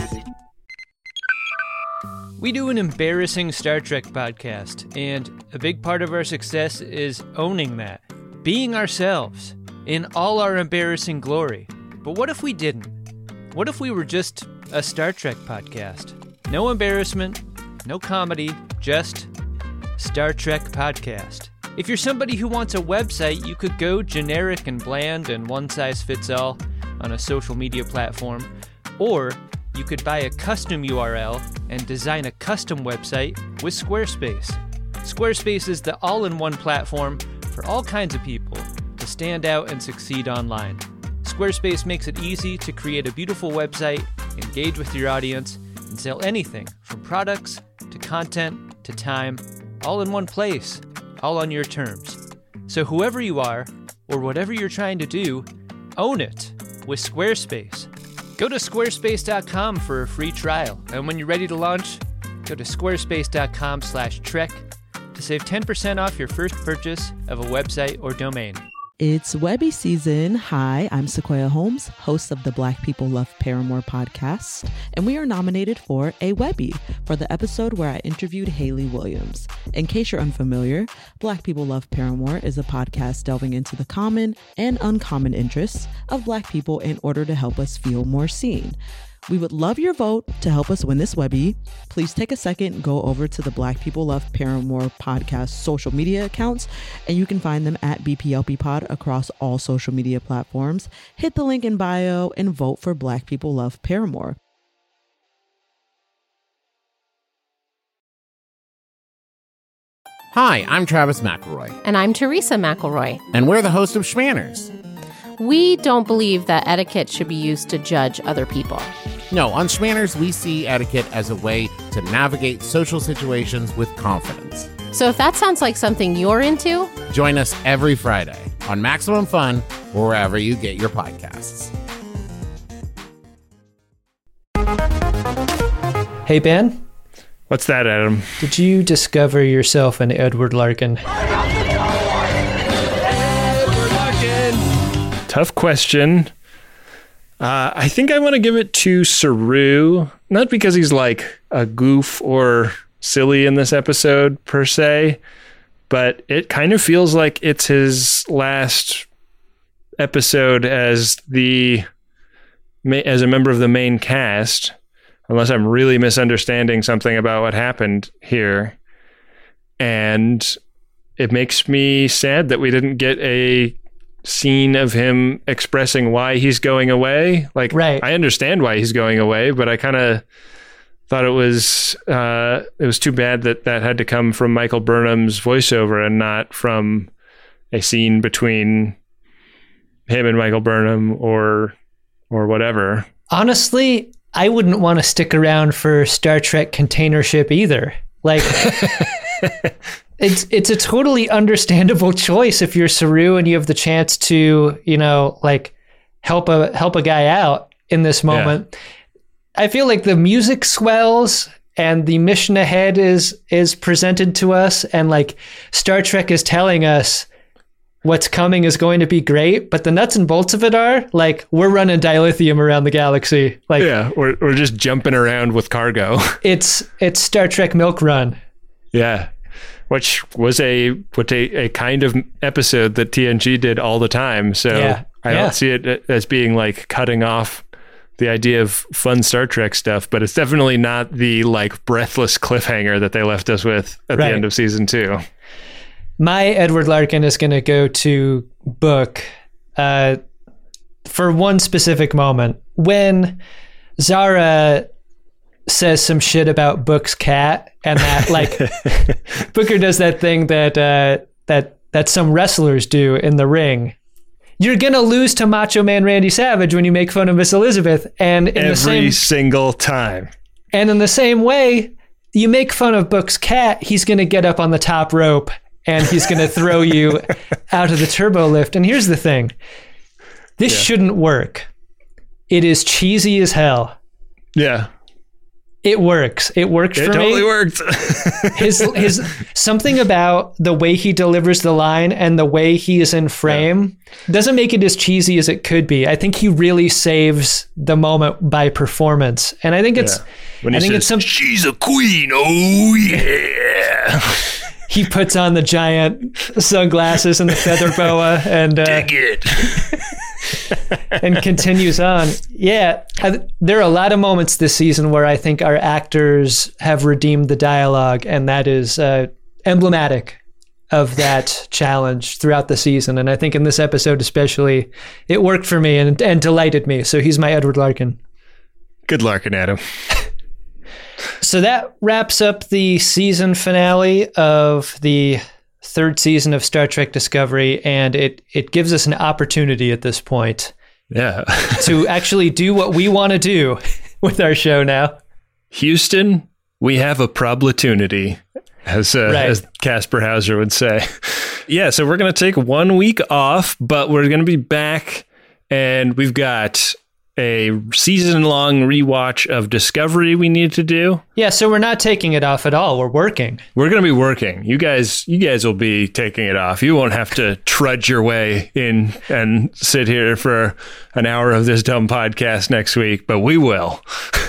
We do an embarrassing Star Trek podcast, and a big part of our success is owning that, being ourselves, in all our embarrassing glory. But what if we didn't? What if we were just a Star Trek podcast? No embarrassment, no comedy, just Star Trek podcast. If you're somebody who wants a website, you could go generic and bland and one-size-fits-all on a social media platform, or you could buy a custom URL and design a custom website with Squarespace. Squarespace is the all-in-one platform for all kinds of people to stand out and succeed online. Squarespace makes it easy to create a beautiful website, engage with your audience, and sell anything from products to content to time, all in one place, all on your terms. So whoever you are, or whatever you're trying to do, own it with Squarespace. Go to squarespace.com for a free trial, and when you're ready to launch, go to squarespace.com/trek to save 10% off your first purchase of a website or domain. It's Webby season. Hi, I'm Sequoia Holmes, host of the Black People Love Paramore podcast, and we are nominated for a Webby for the episode where I interviewed Hayley Williams. In case you're unfamiliar, Black People Love Paramore is a podcast delving into the common and uncommon interests of Black people in order to help us feel more seen. We would love your vote to help us win this Webby. Please take a second and go over to the Black People Love Paramore podcast social media accounts, and you can find them at BPLP Pod across all social media platforms. Hit the link in bio and vote for Black People Love Paramore. Hi, I'm Travis McElroy. And I'm Teresa McElroy. And we're the host of Schmanners. We don't believe that etiquette should be used to judge other people. No, on Schmanners, we see etiquette as a way to navigate social situations with confidence. So if that sounds like something you're into, join us every Friday on Maximum Fun or wherever you get your podcasts. Hey, Ben. What's that, Adam? Did you discover yourself an Edward Larkin? Tough question. I think I want to give it to Saru, not because he's like a goof or silly in this episode per se, but it kind of feels like it's his last episode as a member of the main cast, unless I'm really misunderstanding something about what happened here. And it makes me sad that we didn't get a scene of him expressing why he's going away. Like, right. I understand why he's going away, but I kind of thought it was too bad that had to come from Michael Burnham's voiceover and not from a scene between him and Michael Burnham or whatever. Honestly, I wouldn't want to stick around for Star Trek Container Ship either. Like, it's a totally understandable choice if you're Saru and you have the chance to, like help a guy out in this moment. Yeah. I feel like the music swells and the mission ahead is presented to us, and like Star Trek is telling us what's coming is going to be great, but the nuts and bolts of it are like we're running dilithium around the galaxy. Like, yeah, we're just jumping around with cargo. It's Star Trek Milk Run. Yeah. which was a kind of episode that TNG did all the time. So I don't see it as being like cutting off the idea of fun Star Trek stuff, but it's definitely not the like breathless cliffhanger that they left us with at the end of season 2. My Edward Larkin is going to go to Book for one specific moment when Zara says some shit about Book's cat, and that like Booker does that thing that some wrestlers do in the ring. You're gonna lose to Macho Man Randy Savage when you make fun of Miss Elizabeth, and every single time. And in the same way, you make fun of Book's cat, he's gonna get up on the top rope and he's gonna throw you out of the turbo lift. And here's the thing: this shouldn't work. It is cheesy as hell. Yeah. It works. It worked for me. It totally worked. his something about the way he delivers the line and the way he is in frame doesn't make it as cheesy as it could be. I think he really saves the moment by performance, and I think it's. When he says, "She's a queen," oh yeah. He puts on the giant sunglasses and the feather boa and dig it. And continues on. Yeah, there are a lot of moments this season where I think our actors have redeemed the dialogue, and that is emblematic of that challenge throughout the season. And I think in this episode especially, it worked for me and delighted me. So he's my Edward Larkin. Good Larkin, Adam. So that wraps up the season finale of the third season of Star Trek Discovery, and it gives us an opportunity at this point to actually do what we want to do with our show now. Houston, we have a problatunity, as Casper Hauser would say. Yeah, so we're going to take 1 week off, but we're going to be back, and we've got a season-long rewatch of Discovery we need to do. Yeah, so we're not taking it off at all. We're working. We're going to be working. You guys will be taking it off. You won't have to trudge your way in and sit here for an hour of this dumb podcast next week, but we will.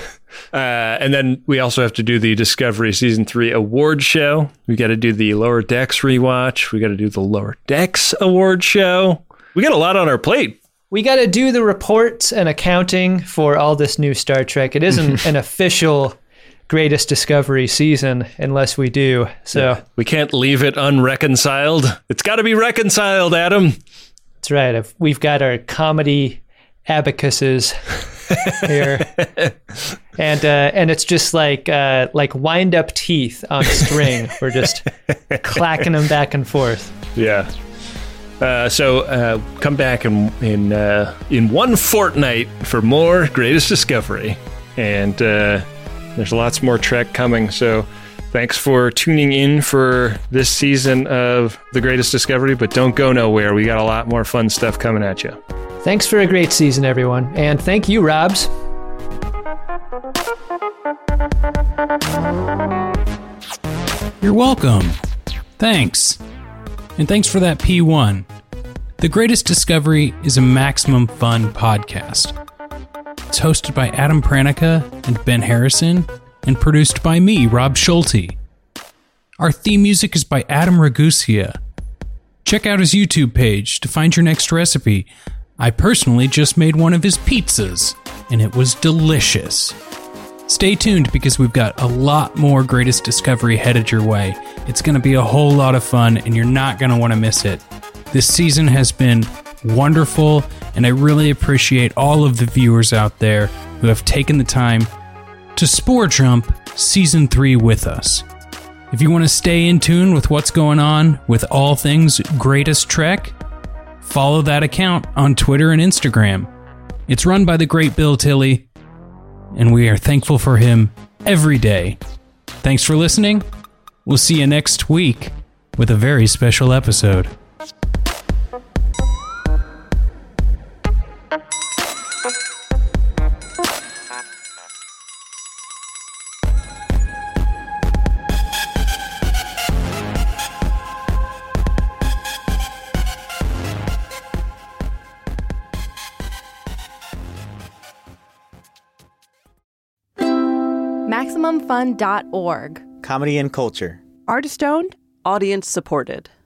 And then we also have to do the Discovery Season 3 award show. We got to do the Lower Decks rewatch. We got to do the Lower Decks award show. We got a lot on our plate. We got to do the reports and accounting for all this new Star Trek. It isn't an official Greatest Discovery season unless we do. So we can't leave it unreconciled. It's got to be reconciled, Adam. That's right. We've got our comedy abacuses here, and it's just like wind up teeth on string. We're just clacking them back and forth. Yeah. So come back in 1 fortnight for more Greatest Discovery. And there's lots more Trek coming. So thanks for tuning in for this season of The Greatest Discovery. But don't go nowhere. We got a lot more fun stuff coming at you. Thanks for a great season, everyone. And thank you, Robs. You're welcome. Thanks. And thanks for that P1. The Greatest Discovery is a Maximum Fun podcast. It's hosted by Adam Pranica and Ben Harrison and produced by me, Rob Schulte. Our theme music is by Adam Ragusia. Check out his YouTube page to find your next recipe. I personally just made one of his pizzas, and it was delicious. Stay tuned because we've got a lot more Greatest Discovery headed your way. It's going to be a whole lot of fun, and you're not going to want to miss it. This season has been wonderful, and I really appreciate all of the viewers out there who have taken the time to Spore Jump Season 3 with us. If you want to stay in tune with what's going on with all things Greatest Trek, follow that account on Twitter and Instagram. It's run by the great Bill Tilley, and we are thankful for him every day. Thanks for listening. We'll see you next week with a very special episode. MaximumFun.org. Comedy and culture. Artist owned, audience supported.